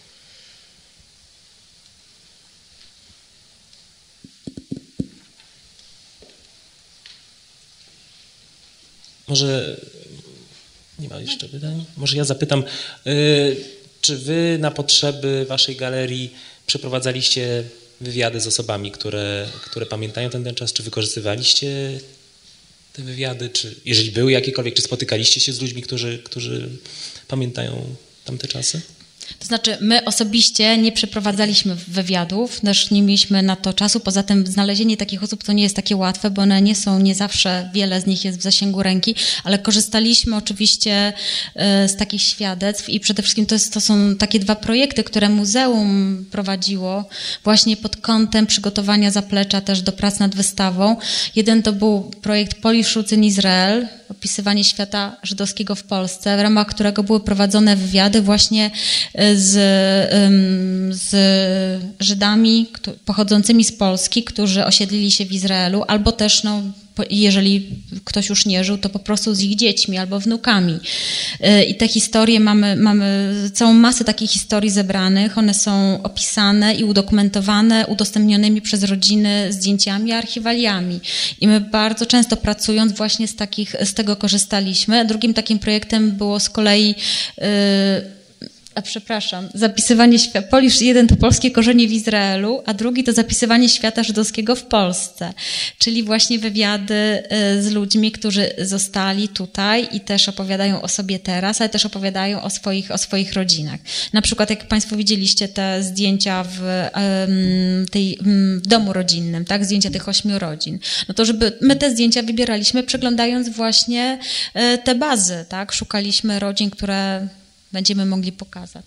Może nie ma jeszcze pytań? Może ja zapytam, yy, czy wy na potrzeby waszej galerii przeprowadzaliście wywiady z osobami, które, które pamiętają ten, ten czas? Czy wykorzystywaliście te wywiady? Czy jeżeli były jakiekolwiek, czy spotykaliście się z ludźmi, którzy, którzy pamiętają tamte czasy? To znaczy, my osobiście nie przeprowadzaliśmy wywiadów, też nie mieliśmy na to czasu. Poza tym znalezienie takich osób to nie jest takie łatwe, bo one nie są, nie zawsze wiele z nich jest w zasięgu ręki, ale korzystaliśmy oczywiście z takich świadectw i przede wszystkim to, jest, to są takie dwa projekty, które muzeum prowadziło właśnie pod kątem przygotowania zaplecza też do prac nad wystawą. Jeden to był projekt Polish in Israel, opisywanie świata żydowskiego w Polsce, w ramach którego były prowadzone wywiady właśnie z, z Żydami pochodzącymi z Polski, którzy osiedlili się w Izraelu, albo też no, jeżeli ktoś już nie żył, to po prostu z ich dziećmi albo wnukami. I te historie, mamy, mamy całą masę takich historii zebranych, one są opisane i udokumentowane, udostępnionymi przez rodziny zdjęciami, archiwaliami. I my bardzo często pracując właśnie z, takich, z tego korzystaliśmy. Drugim takim projektem było z kolei yy, A przepraszam, zapisywanie świata. Polisz jeden to polskie korzenie w Izraelu, a drugi to zapisywanie świata żydowskiego w Polsce. Czyli właśnie wywiady z ludźmi, którzy zostali tutaj i też opowiadają o sobie teraz, ale też opowiadają o swoich, o swoich rodzinach. Na przykład jak Państwo widzieliście te zdjęcia w, tej, w domu rodzinnym, tak? Zdjęcia tych ośmiu rodzin. No to żeby my te zdjęcia wybieraliśmy, przeglądając właśnie te bazy, tak? Szukaliśmy rodzin, które będziemy mogli pokazać.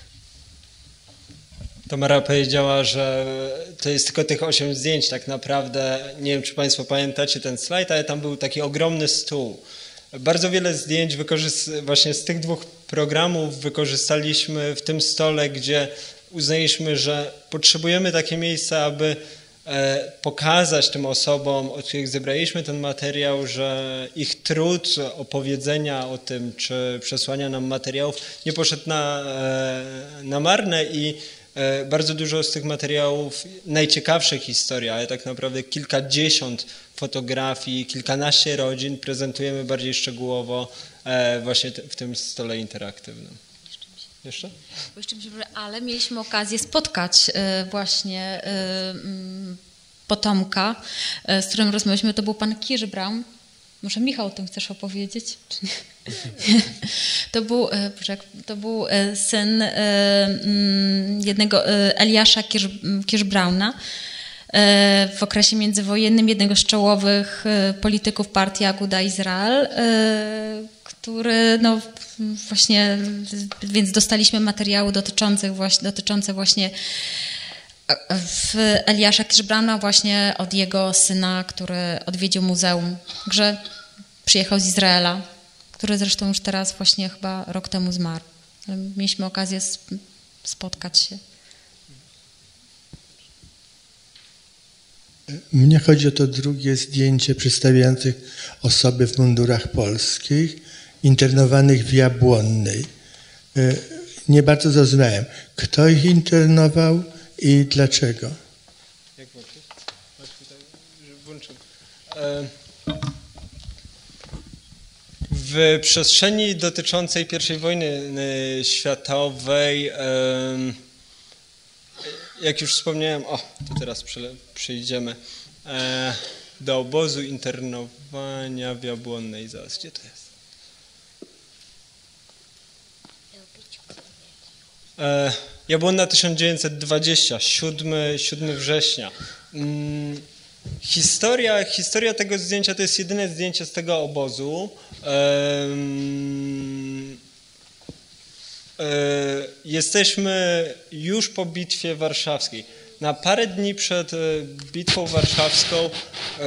Tamara powiedziała, że to jest tylko tych osiem zdjęć. Tak naprawdę, nie wiem, czy Państwo pamiętacie ten slajd, ale tam był taki ogromny stół. Bardzo wiele zdjęć wykorzyst- właśnie z tych dwóch programów wykorzystaliśmy w tym stole, gdzie uznaliśmy, że potrzebujemy takie miejsca, aby pokazać tym osobom, od których zebraliśmy ten materiał, że ich trud opowiedzenia o tym, czy przesłania nam materiałów nie poszedł na, na marne i bardzo dużo z tych materiałów, najciekawsze historie, ale tak naprawdę kilkadziesiąt fotografii, kilkanaście rodzin prezentujemy bardziej szczegółowo właśnie w tym stole interaktywnym. Jeszcze? Ale mieliśmy okazję spotkać właśnie potomka, z którym rozmawialiśmy, to był pan Kirschbaum. Może Michał o tym chcesz opowiedzieć? Czy nie? To był, to był syn jednego Eliasza Kirschbrauna w okresie międzywojennym, jednego z czołowych polityków partii Aguda Izrael, który no właśnie, więc dostaliśmy materiały dotyczące właśnie, dotyczące właśnie w Eliasza Kirschbrauna właśnie od jego syna, który odwiedził muzeum, że przyjechał z Izraela, który zresztą już teraz właśnie chyba rok temu zmarł. Ale mieliśmy okazję spotkać się. Mnie chodzi o to drugie zdjęcie przedstawiających osoby w mundurach polskich, internowanych w Jabłonnej. Nie bardzo zrozumiałem, kto ich internował i dlaczego. Jak włączyć? Włączę. E, w przestrzeni dotyczącej pierwszej wojny światowej, e, jak już wspomniałem, o, to teraz przejdziemy e, do obozu internowania w Jabłonnej. Zaraz, gdzie to jest? E, Jabłonna tysiąc dziewięćset dwadzieścia, siódmego września. Hmm, historia, historia tego zdjęcia to jest jedyne zdjęcie z tego obozu. E, e, jesteśmy już po bitwie warszawskiej. Na parę dni przed bitwą warszawską e,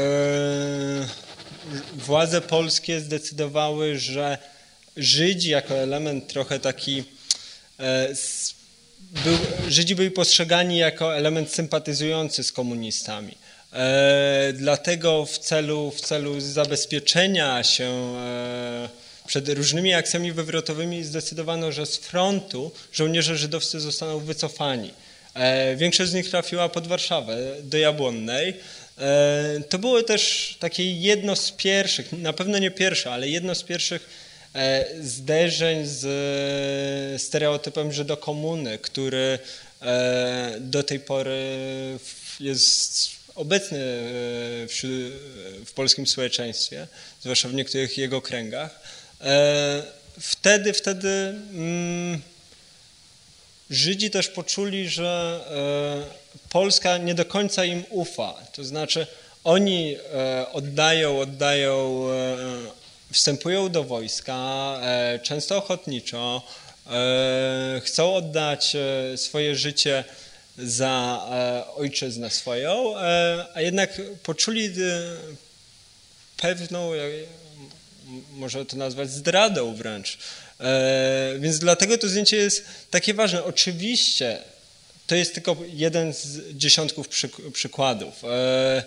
władze polskie zdecydowały, że Żydzi jako element trochę taki e, Był, Żydzi byli postrzegani jako element sympatyzujący z komunistami. E, dlatego w celu, w celu zabezpieczenia się e, przed różnymi akcjami wywrotowymi zdecydowano, że z frontu żołnierze żydowscy zostaną wycofani. E, większość z nich trafiła pod Warszawę, do Jabłonnej. E, to było też takie jedno z pierwszych, na pewno nie pierwsze, ale jedno z pierwszych zderzeń z stereotypem żydokomuny, który do tej pory jest obecny w, w polskim społeczeństwie, zwłaszcza w niektórych jego kręgach. Wtedy, wtedy mm, Żydzi też poczuli, że Polska nie do końca im ufa. To znaczy oni oddają, oddają wstępują do wojska, często ochotniczo, chcą oddać swoje życie za ojczyznę swoją, a jednak poczuli pewną, można to nazwać zdradą wręcz. Więc dlatego to zdjęcie jest takie ważne. Oczywiście to jest tylko jeden z dziesiątków przykładów.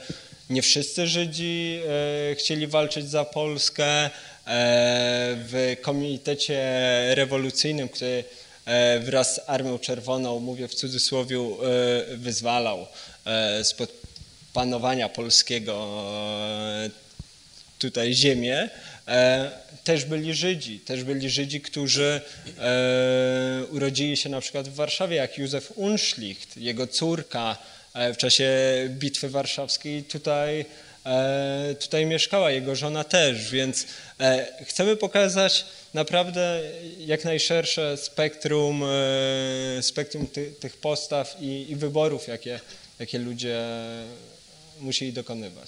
Nie wszyscy Żydzi chcieli walczyć za Polskę. W Komitecie Rewolucyjnym, który wraz z Armią Czerwoną, mówię w cudzysłowie, wyzwalał spod panowania polskiego tutaj ziemię, też byli Żydzi, też byli Żydzi, którzy urodzili się na przykład w Warszawie, jak Józef Unszlicht, jego córka w czasie Bitwy Warszawskiej tutaj, tutaj mieszkała, jego żona też, więc chcemy pokazać naprawdę jak najszersze spektrum, spektrum ty, tych postaw i, i wyborów, jakie, jakie ludzie musieli dokonywać.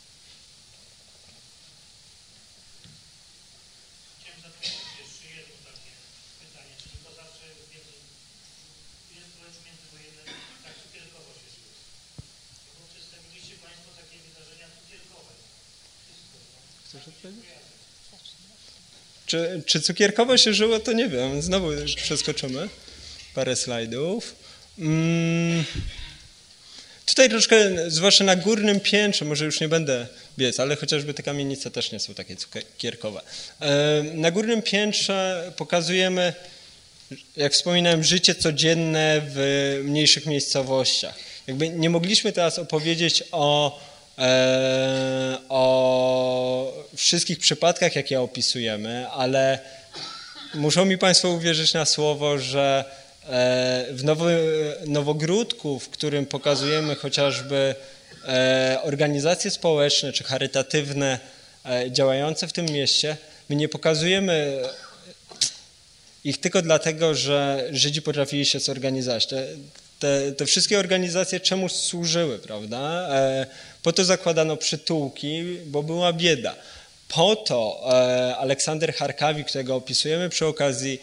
Chciałem zapytać jeszcze jedno takie pytanie, czy to zawsze jest społecz międzywojenne tak cukierkowo się szło? Bo przedstawiliście Państwo takie wydarzenia cukierkowe. Wszystko, no. Chcesz odpowiedzieć? Czy, czy cukierkowo się żyło, to nie wiem. Znowu przeskoczymy parę slajdów. Hmm. Tutaj troszkę, zwłaszcza na górnym piętrze, może już nie będę biec, ale chociażby te kamienice też nie są takie cukierkowe. Na górnym piętrze pokazujemy, jak wspominałem, życie codzienne w mniejszych miejscowościach. Jakby nie mogliśmy teraz opowiedzieć o, o wszystkich przypadkach, jakie opisujemy, ale muszą mi Państwo uwierzyć na słowo, że w Nowy, Nowogródku, w którym pokazujemy chociażby organizacje społeczne czy charytatywne działające w tym mieście, my nie pokazujemy ich tylko dlatego, że Żydzi potrafili się zorganizować. Te, te, te wszystkie organizacje czemuś służyły, prawda? Po to zakładano przytułki, bo była bieda. Po to Aleksander Charkawi, którego opisujemy przy okazji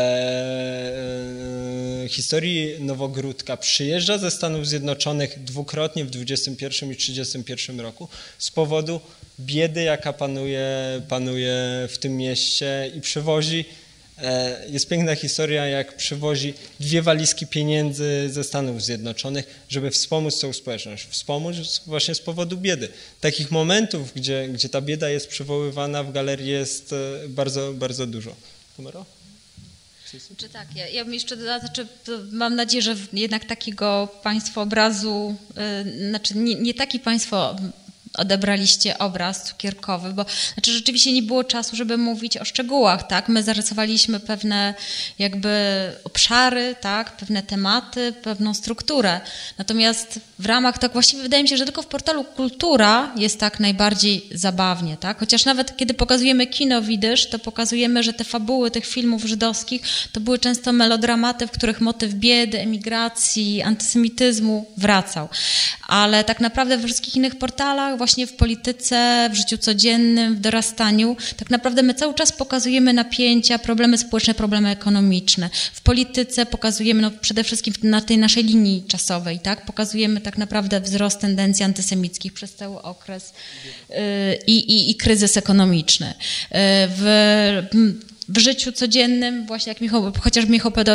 historii Nowogródka, przyjeżdża ze Stanów Zjednoczonych dwukrotnie w dwudziestym pierwszym i trzydziestym pierwszym roku z powodu biedy, jaka panuje, panuje w tym mieście i przywozi, jest piękna historia, jak przywozi dwie walizki pieniędzy ze Stanów Zjednoczonych, żeby wspomóc tą społeczność, wspomóc właśnie z powodu biedy. Takich momentów, gdzie, gdzie ta bieda jest przywoływana w galerii, jest bardzo, bardzo dużo. Numero? Czy tak, ja, ja bym jeszcze dodała, znaczy, mam nadzieję, że jednak takiego Państwo obrazu, yy, znaczy nie, nie taki Państwo odebraliście obraz cukierkowy, bo znaczy rzeczywiście nie było czasu, żeby mówić o szczegółach, tak? My zarysowaliśmy pewne jakby obszary, tak? Pewne tematy, pewną strukturę. Natomiast w ramach, tak właściwie wydaje mi się, że tylko w portalu Kultura jest tak najbardziej zabawnie, tak? Chociaż nawet kiedy pokazujemy kino Widysz, to pokazujemy, że te fabuły tych filmów żydowskich to były często melodramaty, w których motyw biedy, emigracji, antysemityzmu wracał. Ale tak naprawdę we wszystkich innych portalach, właśnie w polityce, w życiu codziennym, w dorastaniu, tak naprawdę my cały czas pokazujemy napięcia, problemy społeczne, problemy ekonomiczne. W polityce pokazujemy no, przede wszystkim na tej naszej linii czasowej, tak? Pokazujemy tak naprawdę wzrost tendencji antysemickich przez cały okres yy, i, i kryzys ekonomiczny. Yy, w, W życiu codziennym, właśnie jak Michał, chociażby Michał powiedział,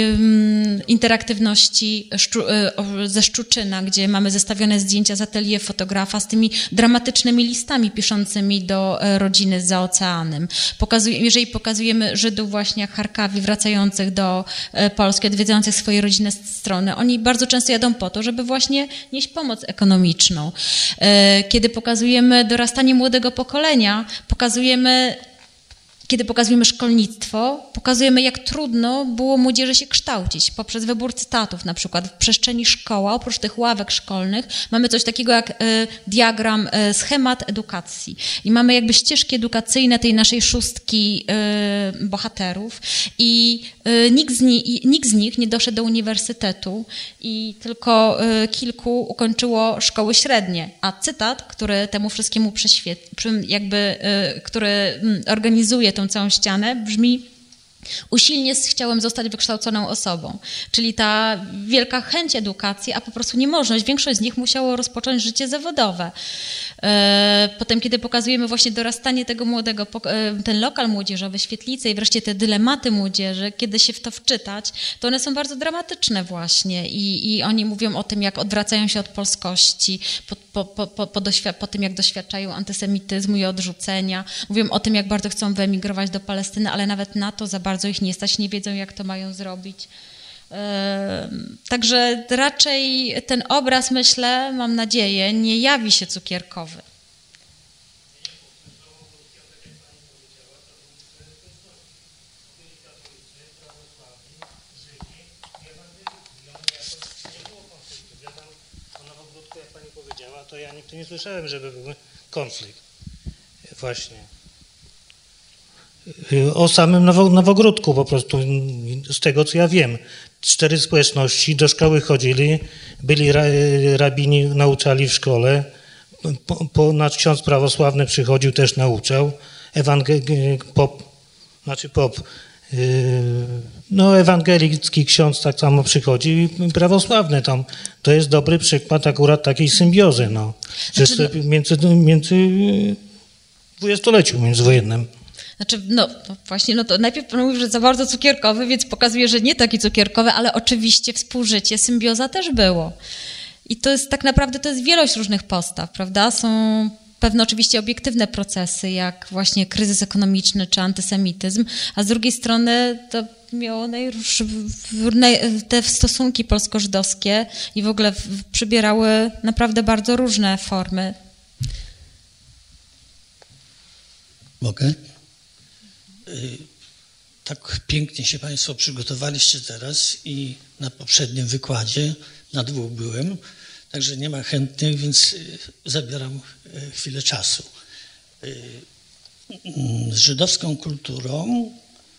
interaktywności ze Szczuczyna, gdzie mamy zestawione zdjęcia z atelier fotografa z tymi dramatycznymi listami piszącymi do rodziny za oceanem. Pokazuje, jeżeli pokazujemy Żydów właśnie jak Charkawi wracających do Polski, odwiedzających swoje rodzinne strony, oni bardzo często jadą po to, żeby właśnie nieść pomoc ekonomiczną. Kiedy pokazujemy dorastanie młodego pokolenia, pokazujemy Kiedy pokazujemy szkolnictwo, pokazujemy, jak trudno było młodzieży się kształcić poprzez wybór cytatów. Na przykład w przestrzeni szkoła, oprócz tych ławek szkolnych, mamy coś takiego jak y, diagram, y, schemat edukacji. I mamy jakby ścieżki edukacyjne tej naszej szóstki y, bohaterów i y, nikt, z ni, nikt z nich nie doszedł do uniwersytetu i tylko y, kilku ukończyło szkoły średnie. A cytat, który temu wszystkiemu przyświe, jakby, y, który y, organizuje tą całą ścianę, brzmi: Usilnie chciałem zostać wykształconą osobą, czyli ta wielka chęć edukacji, a po prostu niemożność. Większość z nich musiało rozpocząć życie zawodowe. Potem, kiedy pokazujemy właśnie dorastanie tego młodego, ten lokal młodzieżowy, świetlice i wreszcie te dylematy młodzieży, kiedy się w to wczytać, to one są bardzo dramatyczne właśnie i, i oni mówią o tym, jak odwracają się od polskości, po, po, po, po, po, doświ- po tym, jak doświadczają antysemityzmu i odrzucenia. Mówią o tym, jak bardzo chcą wyemigrować do Palestyny, ale nawet na to za bardzo ich nie stać, nie wiedzą, jak to mają zrobić. Także raczej ten obraz, myślę, mam nadzieję, nie jawi się cukierkowy. Jak pani powiedziała, to ja nigdy nie słyszałem, żeby był konflikt. Właśnie. O samym Nowo, Nowogródku po prostu, z tego co ja wiem. Cztery społeczności do szkoły chodzili, byli ra, rabini, nauczali w szkole, po, po, nasz ksiądz prawosławny przychodził, też nauczał, ewangel, pop, znaczy pop, yy, no ewangelicki ksiądz tak samo przychodzi i prawosławny tam. To jest dobry przykład akurat takiej symbiozy, no. Że znaczy, między, między dwudziestoleciu międzywojennym. Znaczy, no, no właśnie, no to najpierw pan mówi, że za bardzo cukierkowy, więc pokazuje, że nie taki cukierkowy, ale oczywiście współżycie, symbioza też było. I to jest tak naprawdę, to jest wielość różnych postaw, prawda? Są pewne oczywiście obiektywne procesy, jak właśnie kryzys ekonomiczny czy antysemityzm, a z drugiej strony to miało najróż, te stosunki polsko-żydowskie i w ogóle przybierały naprawdę bardzo różne formy. Mogę? Tak pięknie się Państwo przygotowaliście teraz i na poprzednim wykładzie, na dwóch byłem, także nie ma chętnych, więc zabieram chwilę czasu. Z żydowską kulturą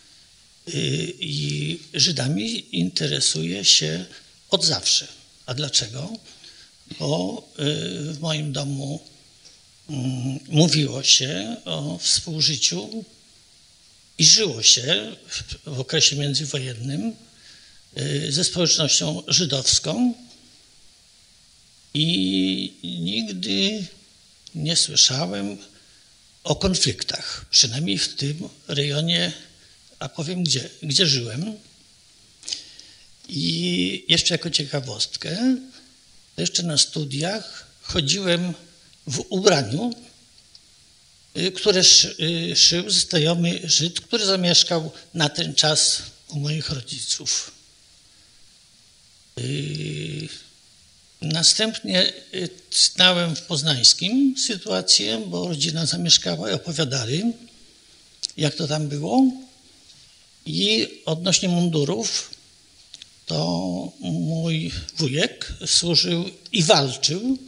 i Żydami interesuję się od zawsze. A dlaczego? Bo w moim domu mówiło się o współżyciu i żyło się w okresie międzywojennym ze społecznością żydowską i nigdy nie słyszałem o konfliktach, przynajmniej w tym rejonie, a powiem gdzie, gdzie żyłem. I jeszcze jako ciekawostkę, jeszcze na studiach chodziłem w ubraniu, które szył znajomy Żyd, który zamieszkał na ten czas u moich rodziców. Następnie znałem w Poznańskim sytuację, bo rodzina zamieszkała i opowiadali, jak to tam było. I odnośnie mundurów, to mój wujek służył i walczył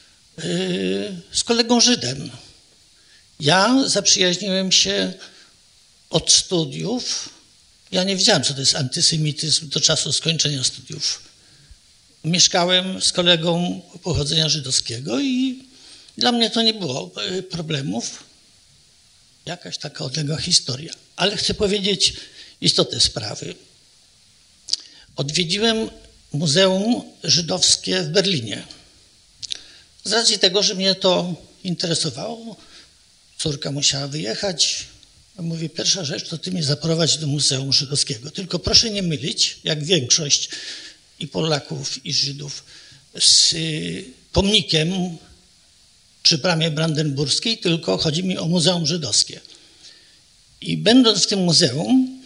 z kolegą Żydem. Ja zaprzyjaźniłem się od studiów. Ja nie wiedziałem, co to jest antysemityzm do czasu skończenia studiów. Mieszkałem z kolegą pochodzenia żydowskiego i dla mnie to nie było problemów. Jakaś taka odległa historia. Ale chcę powiedzieć istotę sprawy. Odwiedziłem Muzeum Żydowskie w Berlinie. Z racji tego, że mnie to interesowało, córka musiała wyjechać. Mówi, pierwsza rzecz, to ty mnie zaprowadź do Muzeum Żydowskiego. Tylko proszę nie mylić, jak większość i Polaków, i Żydów, z pomnikiem przy bramie brandenburskiej, tylko chodzi mi o Muzeum Żydowskie. I będąc w tym muzeum,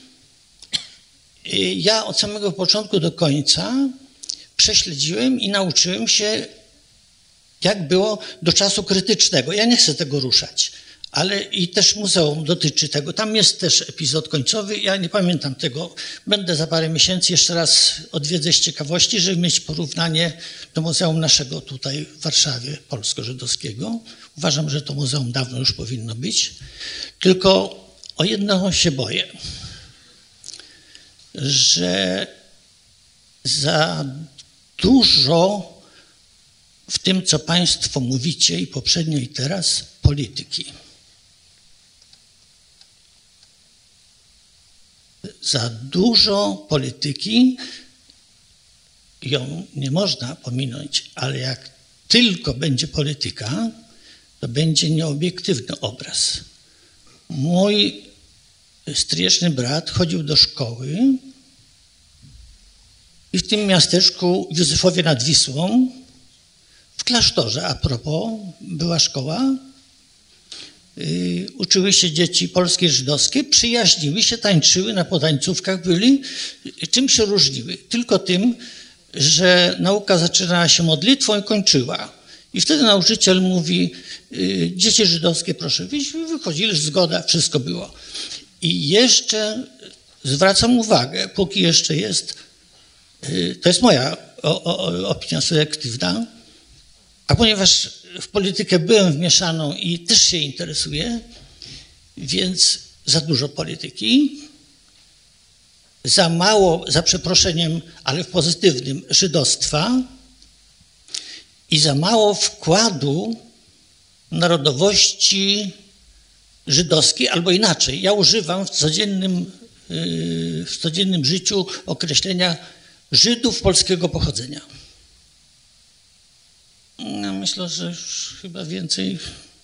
ja od samego początku do końca prześledziłem i nauczyłem się, jak było do czasu krytycznego. Ja nie chcę tego ruszać, ale i też muzeum dotyczy tego. Tam jest też epizod końcowy, ja nie pamiętam tego. Będę za parę miesięcy, jeszcze raz odwiedzę z ciekawości, żeby mieć porównanie do muzeum naszego tutaj w Warszawie, polsko-żydowskiego. Uważam, że to muzeum dawno już powinno być. Tylko o jedno się boję, że za dużo w tym, co Państwo mówicie i poprzednio i teraz, polityki. za dużo polityki, ją nie można pominąć, ale jak tylko będzie polityka, to będzie nieobiektywny obraz. Mój stryjeczny brat chodził do szkoły i w tym miasteczku w Józefowie nad Wisłą, w klasztorze, a propos, była szkoła, yy, uczyły się dzieci polskie i żydowskie, przyjaźniły się, tańczyły, na potańcówkach byli. Czym się różniły? Tylko tym, że nauka zaczynała się modlitwą i kończyła. I wtedy nauczyciel mówi, yy, dzieci żydowskie proszę wyjść, wychodzili, zgoda, wszystko było. I jeszcze zwracam uwagę, póki jeszcze jest, yy, to jest moja o, o, opinia subiektywna, a ponieważ w politykę byłem wmieszaną i też się interesuję, więc za dużo polityki, za mało, za przeproszeniem, ale w pozytywnym, żydostwa i za mało wkładu narodowości żydowskiej, albo inaczej. Ja używam w codziennym, w codziennym życiu określenia Żydów polskiego pochodzenia. Ja myślę, że już chyba więcej.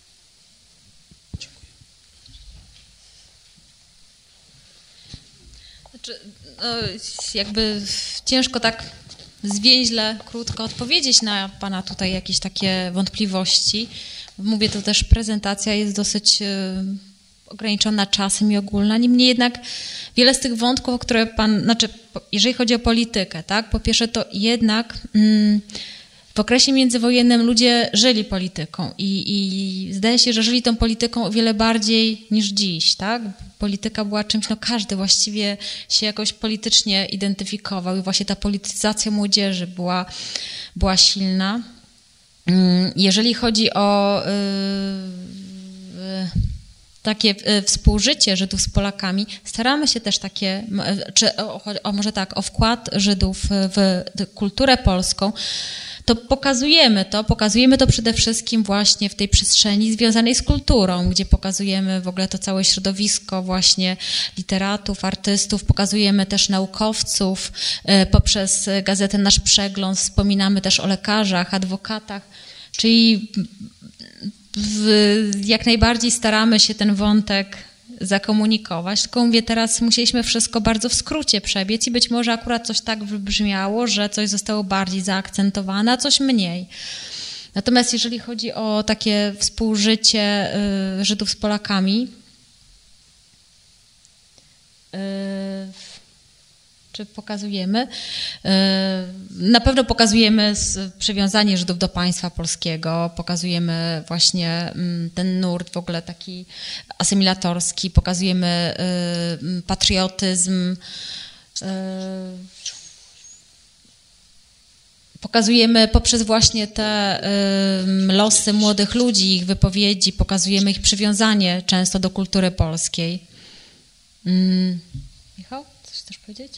Znaczy, no, jakby ciężko tak zwięźle, krótko odpowiedzieć na pana tutaj jakieś takie wątpliwości. Mówię, to też prezentacja jest dosyć y, ograniczona czasem i ogólna. Niemniej jednak wiele z tych wątków, które pan, znaczy jeżeli chodzi o politykę, tak, po pierwsze to jednak mm, w okresie międzywojennym ludzie żyli polityką i, i zdaje się, że żyli tą polityką o wiele bardziej niż dziś, tak? Polityka była czymś, no każdy właściwie się jakoś politycznie identyfikował i właśnie ta polityzacja młodzieży była, była silna. Jeżeli chodzi o yy, takie współżycie Żydów z Polakami, staramy się też takie, czy o, o może tak, o wkład Żydów w kulturę polską, to pokazujemy to, pokazujemy to przede wszystkim właśnie w tej przestrzeni związanej z kulturą, gdzie pokazujemy w ogóle to całe środowisko właśnie literatów, artystów, pokazujemy też naukowców, poprzez gazetę Nasz Przegląd wspominamy też o lekarzach, adwokatach, czyli w, jak najbardziej staramy się ten wątek zakomunikować, tylko mówię, teraz musieliśmy wszystko bardzo w skrócie przebiec i być może akurat coś tak wybrzmiało, że coś zostało bardziej zaakcentowane, a coś mniej. Natomiast jeżeli chodzi o takie współżycie y, Żydów z Polakami, y, czy pokazujemy? Na pewno pokazujemy przywiązanie Żydów do państwa polskiego, pokazujemy właśnie ten nurt w ogóle taki asymilatorski, pokazujemy patriotyzm, pokazujemy poprzez właśnie te losy młodych ludzi, ich wypowiedzi, pokazujemy ich przywiązanie często do kultury polskiej. Michał, coś chcesz powiedzieć?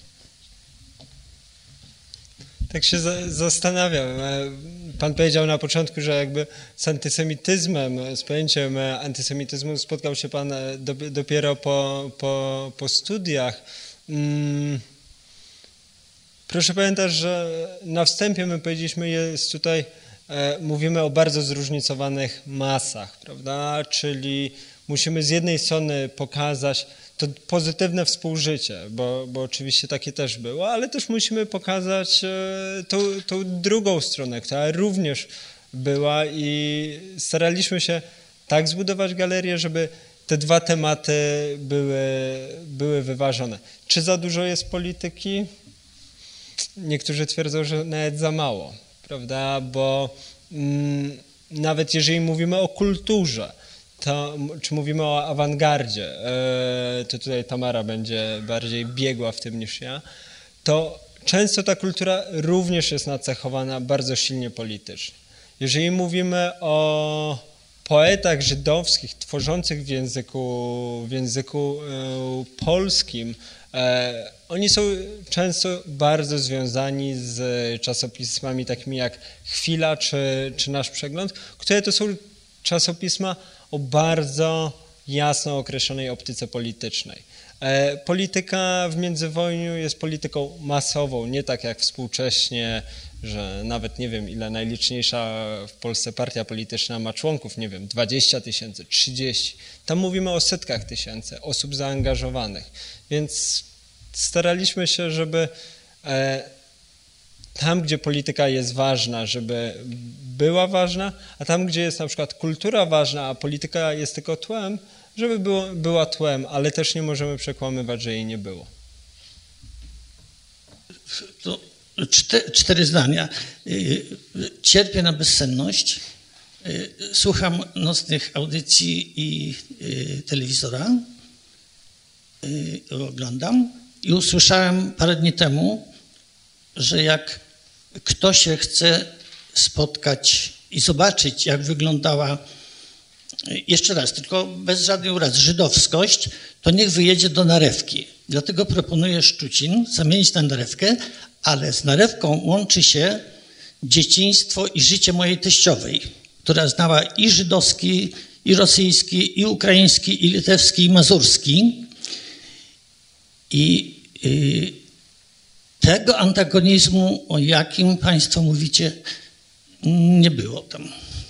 Tak się za, zastanawiam. Pan powiedział na początku, że jakby z antysemityzmem, z pojęciem antysemityzmu spotkał się pan do, dopiero po, po, po studiach. Hmm. Proszę pamiętać, że na wstępie my powiedzieliśmy, jest tutaj, e, mówimy o bardzo zróżnicowanych masach, prawda? Czyli musimy z jednej strony pokazać to pozytywne współżycie, bo, bo oczywiście takie też było, ale też musimy pokazać tą, tą drugą stronę, która również była i staraliśmy się tak zbudować galerię, żeby te dwa tematy były, były wyważone. Czy za dużo jest polityki? Niektórzy twierdzą, że nawet za mało, prawda? Bo mm, nawet jeżeli mówimy o kulturze, to, czy mówimy o awangardzie, to tutaj Tamara będzie bardziej biegła w tym niż ja, to często ta kultura również jest nacechowana bardzo silnie politycznie. Jeżeli mówimy o poetach żydowskich tworzących w języku, w języku polskim, oni są często bardzo związani z czasopismami takimi jak Chwila czy, czy Nasz Przegląd, które to są czasopisma o bardzo jasno określonej optyce politycznej. Polityka w międzywojniu jest polityką masową, nie tak jak współcześnie, że nawet nie wiem, ile najliczniejsza w Polsce partia polityczna ma członków, nie wiem, dwadzieścia tysięcy, trzydzieści. Tam mówimy o setkach tysięcy osób zaangażowanych, więc staraliśmy się, żeby tam, gdzie polityka jest ważna, żeby była ważna, a tam, gdzie jest na przykład kultura ważna, a polityka jest tylko tłem, żeby było, była tłem, ale też nie możemy przekłamywać, że jej nie było. To cztery, cztery zdania. Cierpię na bezsenność. Słucham nocnych audycji i telewizora. Oglądam i usłyszałem parę dni temu, że jak ktoś się chce spotkać i zobaczyć, jak wyglądała, jeszcze raz, tylko bez żadnej urazy, żydowskość, to niech wyjedzie do Narewki. Dlatego proponuję Szczucin zamienić na Narewkę, ale z Narewką łączy się dzieciństwo i życie mojej teściowej, która znała i żydowski, i rosyjski, i ukraiński, i litewski, i mazurski. I, i tego antagonizmu, o jakim Państwo mówicie, nie było tam.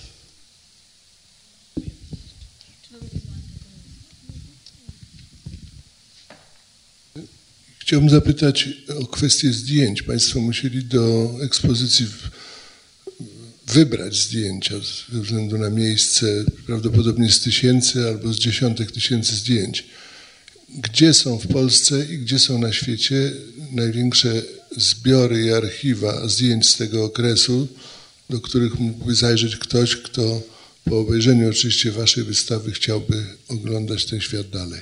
Chciałbym zapytać o kwestię zdjęć. Państwo musieli do ekspozycji wybrać zdjęcia ze względu na miejsce, prawdopodobnie z tysięcy albo z dziesiątek tysięcy zdjęć. Gdzie są w Polsce i gdzie są na świecie największe zbiory i archiwa zdjęć z tego okresu, do których mógłby zajrzeć ktoś, kto po obejrzeniu oczywiście waszej wystawy chciałby oglądać ten świat dalej?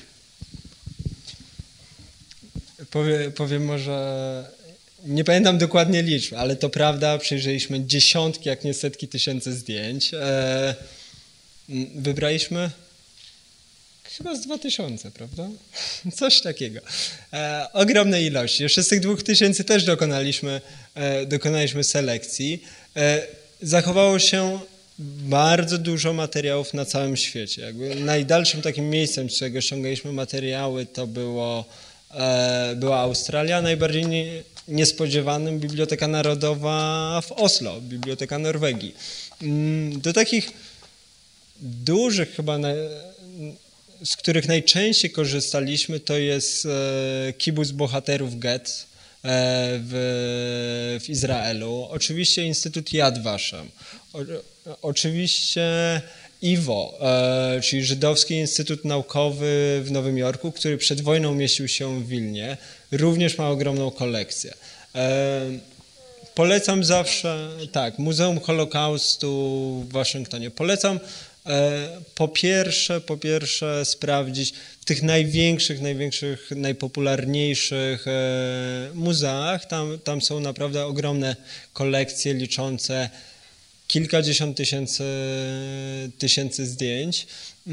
Powie, powiem może, nie pamiętam dokładnie liczb, ale to prawda, przejrzeliśmy dziesiątki, jak nie setki tysięcy zdjęć. E, wybraliśmy chyba z dwa tysiące, prawda? Coś takiego. E, ogromnej ilości. Jeszcze z tych dwóch tysięcy też dokonaliśmy, e, dokonaliśmy selekcji. E, zachowało się bardzo dużo materiałów na całym świecie. Jakby najdalszym takim miejscem, z którego ściągaliśmy materiały, to było, e, była Australia. Najbardziej nie, niespodziewanym Biblioteka Narodowa w Oslo, Biblioteka Norwegii. Do takich dużych chyba, na, z których najczęściej korzystaliśmy, to jest e, kibuc bohaterów Get e, w, w Izraelu. Oczywiście Instytut Yad Vashem. O, oczywiście I W O, e, czyli Żydowski Instytut Naukowy w Nowym Jorku, który przed wojną mieścił się w Wilnie. Również ma ogromną kolekcję. E, polecam zawsze, tak, Muzeum Holokaustu w Waszyngtonie. Polecam Po pierwsze, po pierwsze sprawdzić w tych największych, największych, najpopularniejszych muzeach. Tam, tam są naprawdę ogromne kolekcje liczące kilkadziesiąt tysięcy, tysięcy zdjęć.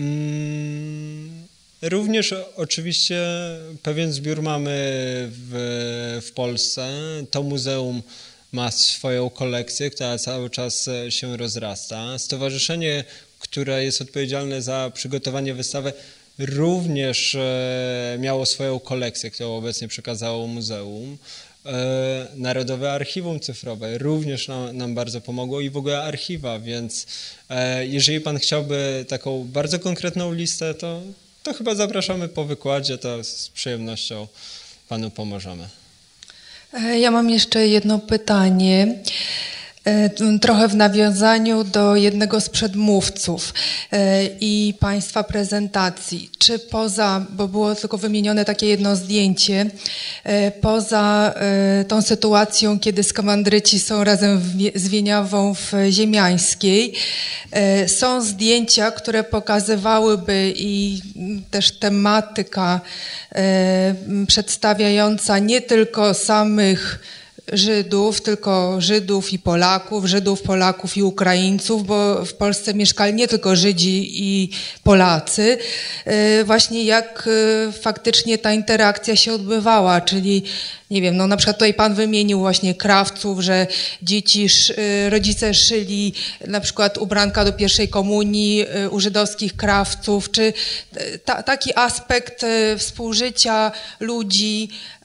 Również oczywiście pewien zbiór mamy w, w Polsce. To muzeum ma swoją kolekcję, która cały czas się rozrasta. Stowarzyszenie, które jest odpowiedzialne za przygotowanie wystawy, również miało swoją kolekcję, którą obecnie przekazało muzeum. Narodowe Archiwum Cyfrowe również nam, nam bardzo pomogło i w ogóle archiwa, więc jeżeli pan chciałby taką bardzo konkretną listę, to, to chyba zapraszamy po wykładzie, to z przyjemnością panu pomożemy. Ja mam jeszcze jedno pytanie. Trochę w nawiązaniu do jednego z przedmówców i Państwa prezentacji. Czy poza, bo było tylko wymienione takie jedno zdjęcie, poza tą sytuacją, kiedy skamandryci są razem z Wieniawą w Ziemiańskiej, są zdjęcia, które pokazywałyby i też tematyka przedstawiająca nie tylko samych Żydów, tylko Żydów i Polaków, Żydów, Polaków i Ukraińców, bo w Polsce mieszkali nie tylko Żydzi i Polacy. Właśnie jak faktycznie ta interakcja się odbywała, czyli nie wiem, no na przykład tutaj pan wymienił właśnie krawców, że dzieci, rodzice szyli na przykład ubranka do pierwszej komunii u żydowskich krawców, czy ta, taki aspekt współżycia ludzi,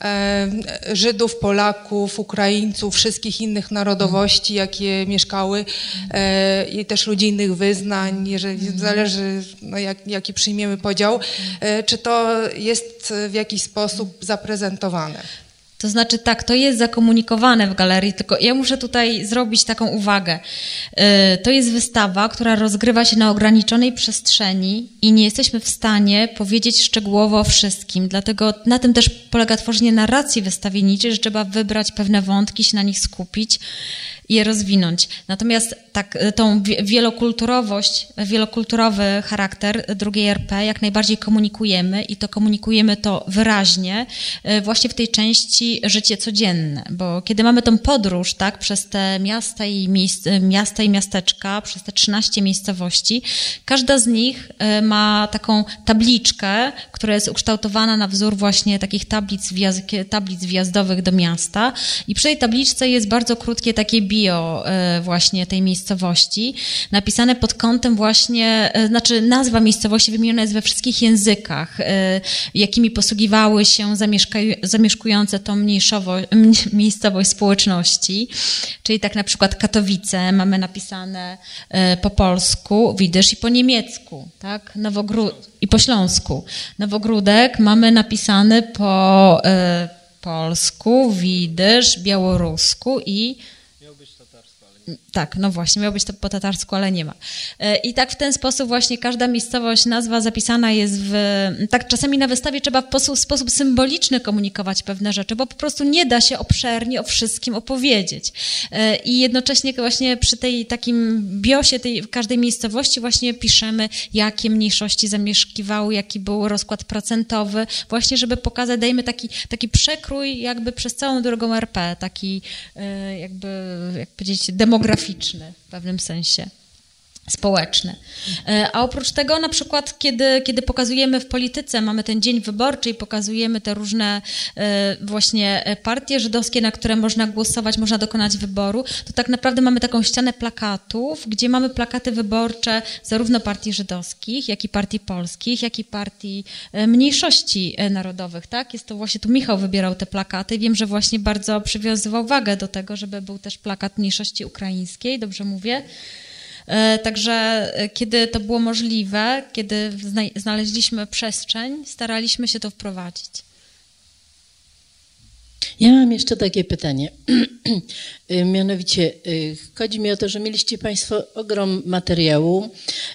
Żydów, Polaków, Ukraińców, wszystkich innych narodowości, jakie mieszkały i też ludzi innych wyznań, jeżeli zależy, no jak, jaki przyjmiemy podział, czy to jest w jakiś sposób zaprezentowane? To znaczy tak, to jest zakomunikowane w galerii, tylko ja muszę tutaj zrobić taką uwagę. To jest wystawa, która rozgrywa się na ograniczonej przestrzeni i nie jesteśmy w stanie powiedzieć szczegółowo o wszystkim, dlatego na tym też polega tworzenie narracji wystawienniczej, że trzeba wybrać pewne wątki, się na nich skupić i je rozwinąć. Natomiast tak, tą wielokulturowość, wielokulturowy charakter drugiej R P jak najbardziej komunikujemy i to komunikujemy to wyraźnie właśnie w tej części życie codzienne, bo kiedy mamy tą podróż, tak, przez te miasta i, miejsc, miasta i miasteczka, przez te trzynaście miejscowości, każda z nich ma taką tabliczkę, która jest ukształtowana na wzór właśnie takich tablic, wjazd, tablic wjazdowych do miasta i przy tej tabliczce jest bardzo krótkie takie bio właśnie tej miejscowości, napisane pod kątem właśnie, znaczy nazwa miejscowości wymieniona jest we wszystkich językach, jakimi posługiwały się zamieszkujące tą miejscowość społeczności, czyli tak na przykład Katowice mamy napisane po polsku, widysz, i po niemiecku, tak, Nowogród i po śląsku. Nowogródek mamy napisany po polsku, widysz, białorusku i tak, no właśnie, miało być to po tatarsku, ale nie ma. I tak w ten sposób właśnie każda miejscowość, nazwa zapisana jest w... Tak czasami na wystawie trzeba w sposób, sposób symboliczny komunikować pewne rzeczy, bo po prostu nie da się obszernie o wszystkim opowiedzieć. I jednocześnie właśnie przy tej takim biosie tej każdej miejscowości właśnie piszemy, jakie mniejszości zamieszkiwały, jaki był rozkład procentowy, właśnie żeby pokazać, dajemy taki, taki przekrój jakby przez całą drugą R P, taki jakby, jak powiedzieć, demograficzny w pewnym sensie, społeczny. A oprócz tego na przykład, kiedy, kiedy pokazujemy w polityce, mamy ten dzień wyborczy i pokazujemy te różne właśnie partie żydowskie, na które można głosować, można dokonać wyboru, to tak naprawdę mamy taką ścianę plakatów, gdzie mamy plakaty wyborcze zarówno partii żydowskich, jak i partii polskich, jak i partii mniejszości narodowych, tak? Jest to właśnie, tu Michał wybierał te plakaty. Wiem, że właśnie bardzo przywiązywał wagę do tego, żeby był też plakat mniejszości ukraińskiej, dobrze mówię? Także kiedy to było możliwe, kiedy znaleźliśmy przestrzeń, staraliśmy się to wprowadzić. Ja mam jeszcze takie pytanie. Mianowicie chodzi mi o to, że mieliście Państwo ogrom materiału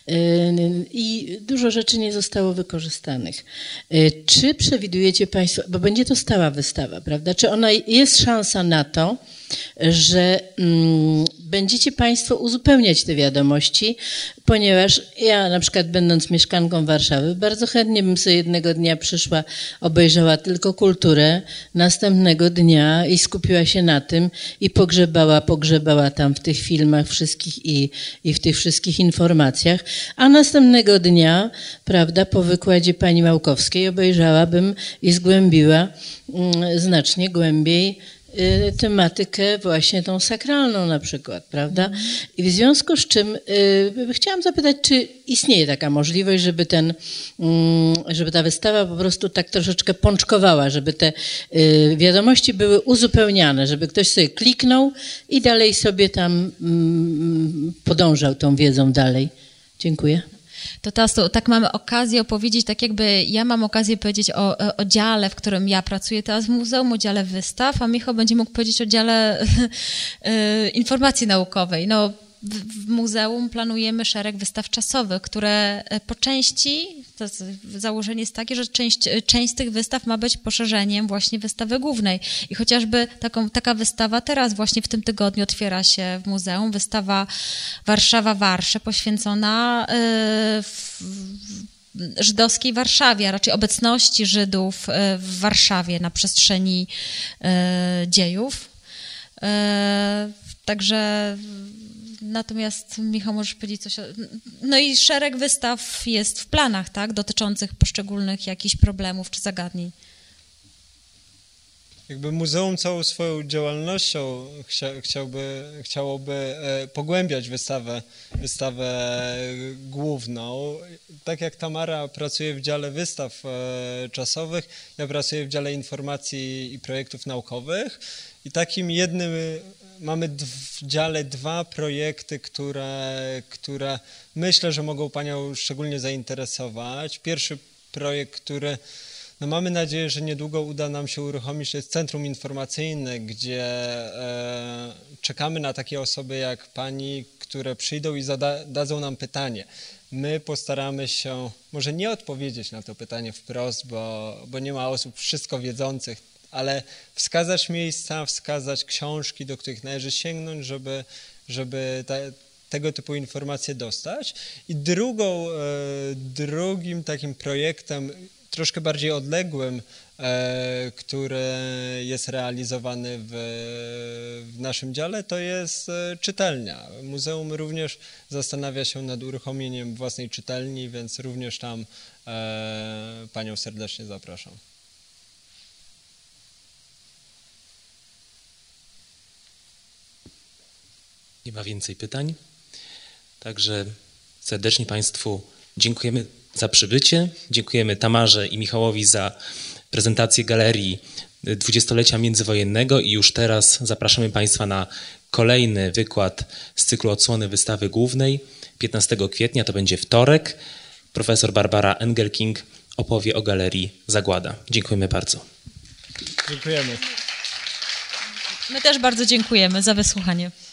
i dużo rzeczy nie zostało wykorzystanych. Czy przewidujecie Państwo, bo będzie to stała wystawa, prawda? Czy ona jest szansa na to, że mm, będziecie Państwo uzupełniać te wiadomości, ponieważ ja na przykład będąc mieszkanką Warszawy bardzo chętnie bym sobie jednego dnia przyszła, obejrzała tylko kulturę, następnego dnia i skupiła się na tym i pogrzebała, pogrzebała tam w tych filmach wszystkich i, i w tych wszystkich informacjach, a następnego dnia, prawda, po wykładzie pani Małkowskiej obejrzałabym i zgłębiła mm, znacznie głębiej tematykę właśnie tą sakralną na przykład, prawda? I w związku z czym y, chciałam zapytać, czy istnieje taka możliwość, żeby ten, y, żeby ta wystawa po prostu tak troszeczkę pączkowała, żeby te y, wiadomości były uzupełniane, żeby ktoś sobie kliknął i dalej sobie tam y, podążał tą wiedzą dalej. Dziękuję. To teraz to, tak mamy okazję opowiedzieć, tak jakby ja mam okazję powiedzieć o, o, o dziale, w którym ja pracuję teraz w muzeum, o dziale wystaw, a Michał będzie mógł powiedzieć o dziale informacji naukowej. No, w, w muzeum planujemy szereg wystaw czasowych, które po części, to założenie jest takie, że część, część z tych wystaw ma być poszerzeniem właśnie wystawy głównej. I chociażby taką, taka wystawa teraz właśnie w tym tygodniu otwiera się w muzeum, wystawa Warszawa-Warsze poświęcona y, w, w żydowskiej Warszawie, a raczej obecności Żydów w Warszawie na przestrzeni y, dziejów. Y, także natomiast Michał, możesz powiedzieć coś o... No i szereg wystaw jest w planach, tak, dotyczących poszczególnych jakichś problemów czy zagadnień. jakby muzeum całą swoją działalnością chcia, chciałby, chciałoby pogłębiać wystawę, wystawę główną. Tak jak Tamara pracuje w dziale wystaw czasowych, ja pracuję w dziale informacji i projektów naukowych i takim jednym, mamy w dziale dwa projekty, które, które myślę, że mogą Panią szczególnie zainteresować. Pierwszy projekt, który no mamy nadzieję, że niedługo uda nam się uruchomić, to jest Centrum Informacyjne, gdzie e, czekamy na takie osoby jak Pani, które przyjdą i zada, dadzą nam pytanie. My postaramy się może nie odpowiedzieć na to pytanie wprost, bo, bo nie ma osób wszystko wiedzących, ale wskazać miejsca, wskazać książki, do których należy sięgnąć, żeby, żeby te, tego typu informacje dostać. I drugą, e, drugim takim projektem, troszkę bardziej odległym, e, który jest realizowany w, w naszym dziale, to jest e, czytelnia. Muzeum również zastanawia się nad uruchomieniem własnej czytelni, więc również tam e, Panią serdecznie zapraszam. Nie ma więcej pytań, także serdecznie Państwu dziękujemy za przybycie. Dziękujemy Tamarze i Michałowi za prezentację galerii dwudziestolecia międzywojennego i już teraz zapraszamy Państwa na kolejny wykład z cyklu Odsłony wystawy głównej. piętnastego kwietnia, to będzie wtorek. Profesor Barbara Engelking opowie o galerii Zagłada. Dziękujemy bardzo. Dziękujemy. My też bardzo dziękujemy za wysłuchanie.